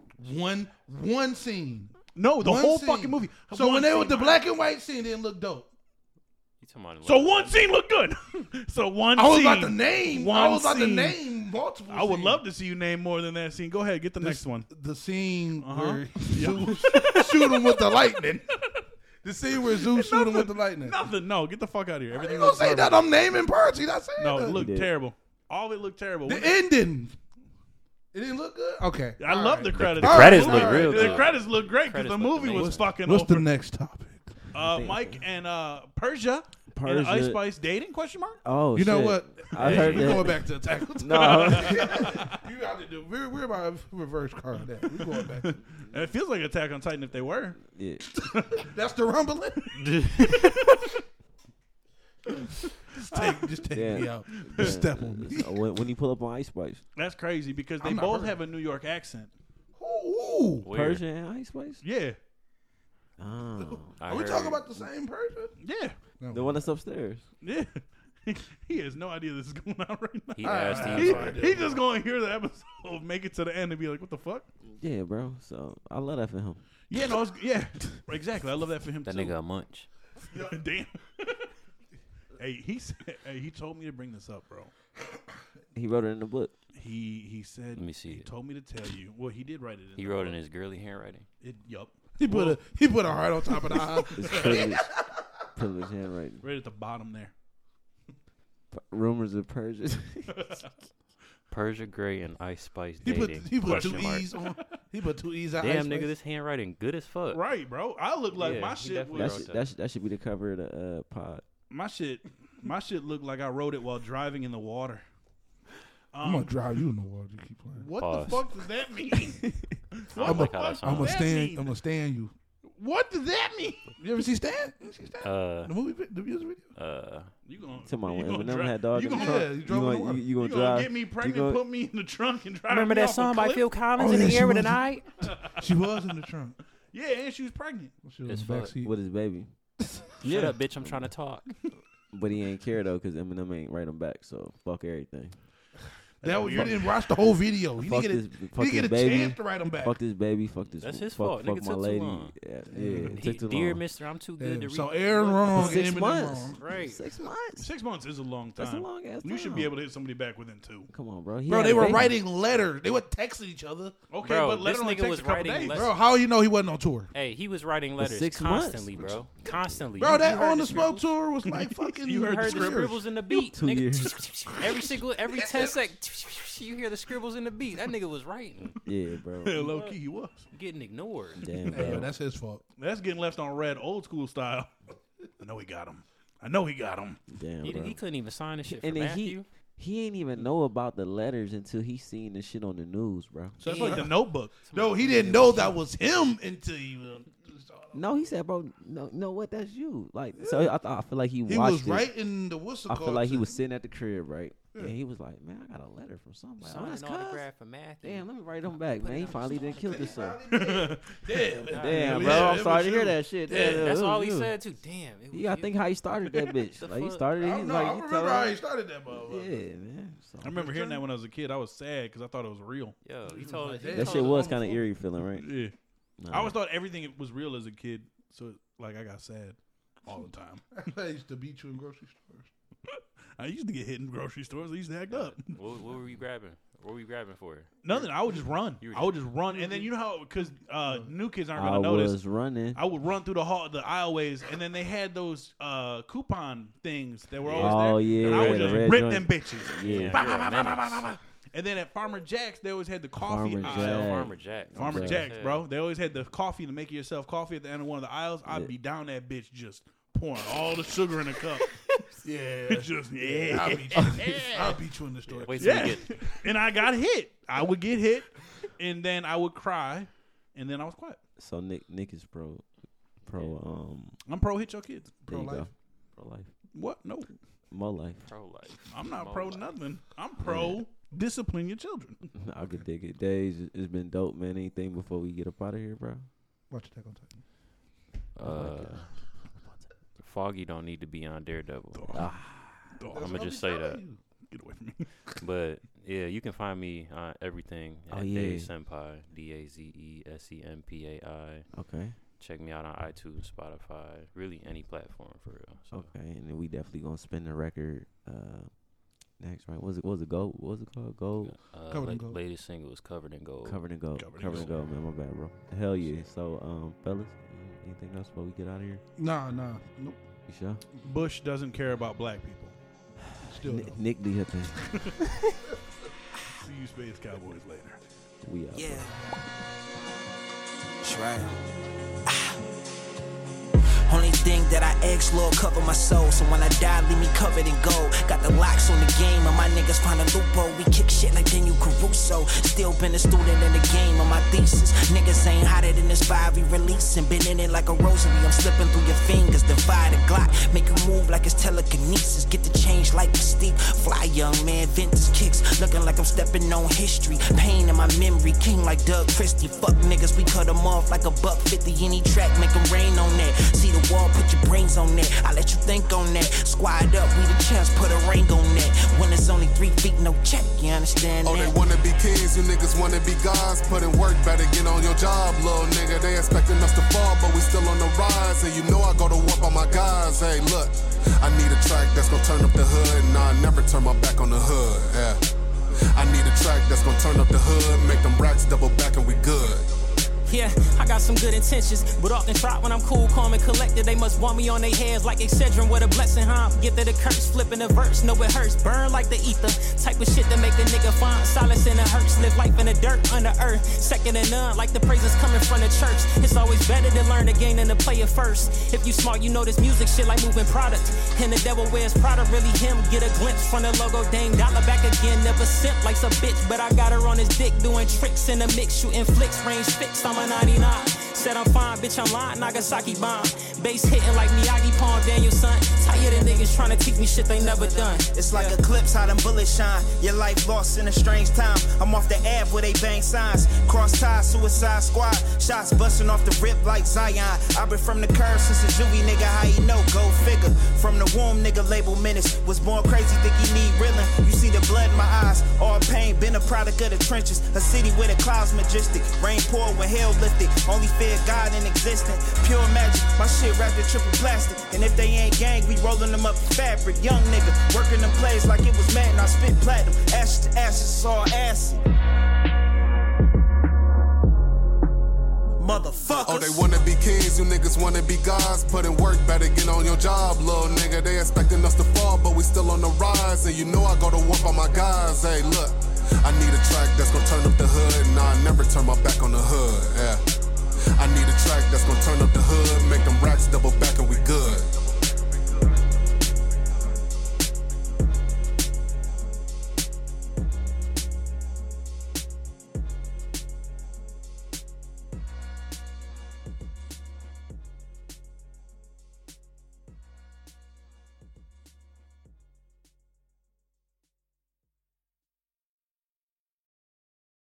One scene. No, the One whole scene. fucking movie. So One when they scene. with the black and white scene, didn't look dope. You talking about So one scene looked good. So one I was scene. about to name. One I was about to scene. name multiple. I would scenes. love to see you name more than that scene. Go ahead, get the next one. The scene Uh-huh. where shoot him with the lightning. The scene where Zeus shoot him with the lightning. Nothing. No, get the fuck out of here. I Everything ain't gonna looks say garbage. that. I'm naming parts. He not saying No, that. it looked did. terrible. All of it looked terrible. The ending. It didn't look good. Okay. I All love right. the credits. The credits All look right. real The good. credits look great because Credits the look movie was amazing. fucking What's the over. next topic? Mike and Persia, and Persia. Ice Spice dating? Question mark. Oh, You know shit. what? I heard We're that. going back to Attack on Titan. No. You got to do. We're about to reverse card that. We're going back. To, It feels like Attack on Titan if they were. Yeah. that's the rumbling. just take Yeah. me out. Just step on me. When you pull up on Ice Spice. That's crazy because they I'm not both hurt. have a New York accent. Ooh. Weird. Persia and Ice Spice? Yeah, Oh. I Are we heard- talking about the same person? yeah, The one that's upstairs. yeah. He has no idea this is going on right now. He asked Ah. him. He just going to hear the episode, make it to the end, and be like, "What the fuck?" Yeah, bro. So I love that for him. Yeah, no, yeah, exactly. I love that for him That too. nigga a munch. Damn. Hey, he said, hey, he told me to bring this up, bro. He wrote it in the book. He said. Let me see He it. told me to tell you. Well, he did write it. He wrote in his girly handwriting. Yup. He put a heart on top of the eye. It's privilege handwriting. Right at the bottom there. Rumors of Persia. Persia Gray and Ice Spice He put dating. he put question two mark. E's on. He put two E's out. Damn, nigga, this handwriting good as fuck. Right, bro. I look like Yeah, my he shit definitely was. wrote That should be the cover of the pod. My shit looked like I wrote it while driving in the water. I'm gonna drive you in the water. You keep playing. What Pause. the fuck does that mean? I don't like how that I'm sounds. gonna that stand. mean? I'm gonna stand you. What does that mean? You ever see Stan? You see Stan? The movie, the music video. You gonna Tomorrow, you gonna Eminem drive- had dog you in the gonna- trunk. Yeah, you drove in the water. You gonna You gonna drive? get me pregnant, gonna- put me in the trunk, and drive Remember me that off song a by cliff? Phil Collins Oh, in yeah, the she air with was. the night? She was in the trunk. Yeah, and she was pregnant. She was It's in the fuck. backseat. with his baby. Shut up, bitch. I'm trying to talk. But he ain't care though, cause Eminem ain't write him back. So fuck everything. That was, you didn't watch the whole video. You Fuck didn't this, get a, fuck you didn't this get a baby. chance to write them back. Fuck this baby. Fuck this. That's his fuck, fault. Fuck Nigga my took too lady. long. Yeah, it took too Dear long. Mister, I'm too good to read. So Aaron wrong. 6 Eminem months. wrong. Right. 6 months. 6 months is a long time. That's a long ass time. You should be able to hit somebody back within 2. Come on, bro. He Bro, had they a were baby. writing letters. They were texting each other. Okay, Bro, but let this it only nigga takes was a couple writing days. letters. Bro, how you know he wasn't on tour? Hey, he was writing letters 6 months. constantly, bro. Constantly. Bro, You that heard on the smoke scribbles? tour was like fucking. You heard Heard the scribbles. scribbles in the beat. 2 nigga. years. Every 10 seconds, you hear the scribbles in the beat. That nigga was writing, Yeah, bro. Low key, he was. getting ignored. Damn, Hey, yo, bro. that's his fault. That's getting left on red, old school style. I know he got him. I know he got him. Damn, He bro. couldn't even sign the shit for And then Matthew. he ain't even know about the letters until he seen the shit on the news, bro. So that's like the Notebook. No, he didn't know that was him until he. No, he said, bro, no, what? That's you. Like, so I feel like he He watched was it. writing the whistle. I feel like he was sitting at the crib, right? And he was like, man, I got a letter from somebody. Oh, Signed that's an cuz. autograph for Matthew. Damn, let me write him back, man. He finally didn't kill himself. Damn, Damn, yeah, bro. I'm it sorry was to hear you. that shit. Yeah, Damn, That's it all was he you. said too. Damn. It was You gotta think how he started that bitch. The Like, he fuck? started it. I He's know. like, I you remember tell how he him. started that motherfucker. Yeah, man. So, I remember hearing that when I was a kid. I was sad because I thought it was real. Yo, he told like, he "Damn." that told shit us- was kind of eerie feeling, right? Yeah. Nah. I always thought everything was real as a kid. So, like, I got sad all the time. I used to beat you in grocery stores. I used to get hit in grocery stores. I used to act up. What were you grabbing? What were you grabbing for? Nothing. I would just run. You were I would just run. And then you know how, because new kids aren't going I to notice. was running. I would run through the aisleways, and then they had those coupon things that were always Oh, there. yeah, and I would the just red rip joint. them bitches. Yeah. You're a menace. And then at Farmer Jack's, they always had the coffee Farmer aisle. Jack. Farmer Jack. Farmer Yeah. Jack's, bro. They always had the coffee to make yourself coffee at the end of one of the aisles. I'd be down that bitch just pouring all the sugar in a cup. Yeah, Just, I'll yeah. beat you. I'll beat you in the store. Wait till Yeah. you get. And I got hit. I would get hit, and then I would cry, and then I was quiet. So Nick is pro. I'm pro hit your kids. There you Pro-life. go. Pro life. What? No. Mo life. Pro life. I'm not Mo pro life. nothing. I'm pro discipline your children. I could dig it. Days, it's been dope, man. Anything before we get up out of here, bro? Watch Attack on Titan. Foggy don't need to be on Daredevil. Ah, Dog, I'm gonna just say that. Get away from me. But yeah, you can find me on everything Oh, at yeah. Dave Senpai, DAZESEMPAI. okay. Check me out on iTunes, Spotify, really any platform for real. So Okay, and then we definitely gonna spin the record next, right? What was it gold? What was it called? Gold? Covered in gold. latest single is Covered in Gold. Covered in gold. Covered in Covered in gold, man. My bad, bro. Hell yeah. So, fellas, anything else before we get out of here? Nah, nope. You sure? Bush doesn't care about black people. Still no. Nick D. Hippin. See you Space Cowboys later. We out. Yeah. bro. That's right. Only thing that I ask, Lord, cover my soul. So when I die, leave me covered in gold. Got the locks on the game, and my niggas find a loophole. We kick shit like Daniel Caruso. Still been a student in the game on my thesis. Niggas ain't hotter than this vibe we releasing. Been in it like a rosary. I'm slipping through your fingers. Divide a Glock, make you move like it's telekinesis. Get the change like Mystique. Fly young man, vintage kicks. Looking like I'm stepping on history. Pain in my memory, king like Doug Christie. Fuck niggas, we cut them off like a $150. Any track, make them rain on that. See the wall, put your brains on that. I let you think on that. Squad up, we the champs, put a ring on that. When it's only 3 feet, no check, you understand Oh, that? they wanna be kings, you niggas wanna be gods. Put in work, better get on your job, little nigga. They expecting us to fall, but we still on the rise. And you know I go to war on my guys. Hey, look, I need a track that's gonna turn up the hood. Nah, I never turn my back on the hood, yeah. I need a track that's gonna turn up the hood, make them racks double back and we good. Yeah, I got some good intentions, but often try when I'm cool, calm, and collected. They must want me on their heads like Excedrin with a blessing, huh? Get that a curse, flipping a verse, know it hurts, burn like the ether. Type of shit that make a nigga find solace in the hurts. Live life in the dirt, under earth, second to none, like the praises coming from the church. It's always better to learn the game than to play it first. If you smart, you know this music shit like moving product. And the devil wears Prada, really him. Get a glimpse from the logo, dang, dollar back again. Never simp like some bitch, but I got her on his dick, doing tricks in the mix, shooting flicks, range fixed. I'm a 99. Said I'm fine, bitch, I'm lying, Nagasaki bomb. Bass hitting like Miyagi, Palm Danielson. Tired of niggas trying to teach me shit they never done. It's like eclipse, how them bullets shine. Your life lost in a strange time. I'm off the ab where they bang signs. Cross ties, suicide squad. Shots busting off the rip like Zion. I've been from the curve since a juvie, nigga, how you know? Go figure. From the womb, nigga, label menace. Was born crazy, think he need reeling. You see the blood in my eyes, all pain. Been a product of the trenches. A city where the clouds majestic. Rain pour when hell lifted. Only fear God in existence. Pure magic, my shit wrapped in triple plastic. And if they ain't gang, we rolling them up in fabric. Young nigga, working them plays like it was Madden. I spit platinum, ashes to ashes, it's all acid. Motherfuckers. Oh, they wanna be kings, you niggas wanna be gods. Put in work, better get on your job, little nigga. They expecting us to fall, but we still on the rise. And you know I go to work on my guys. Hey, look, I need a track that's gonna turn up the hood. Nah, I never turn my back on the hood, yeah. I need a track that's gonna turn up the hood, make them racks double back and we good.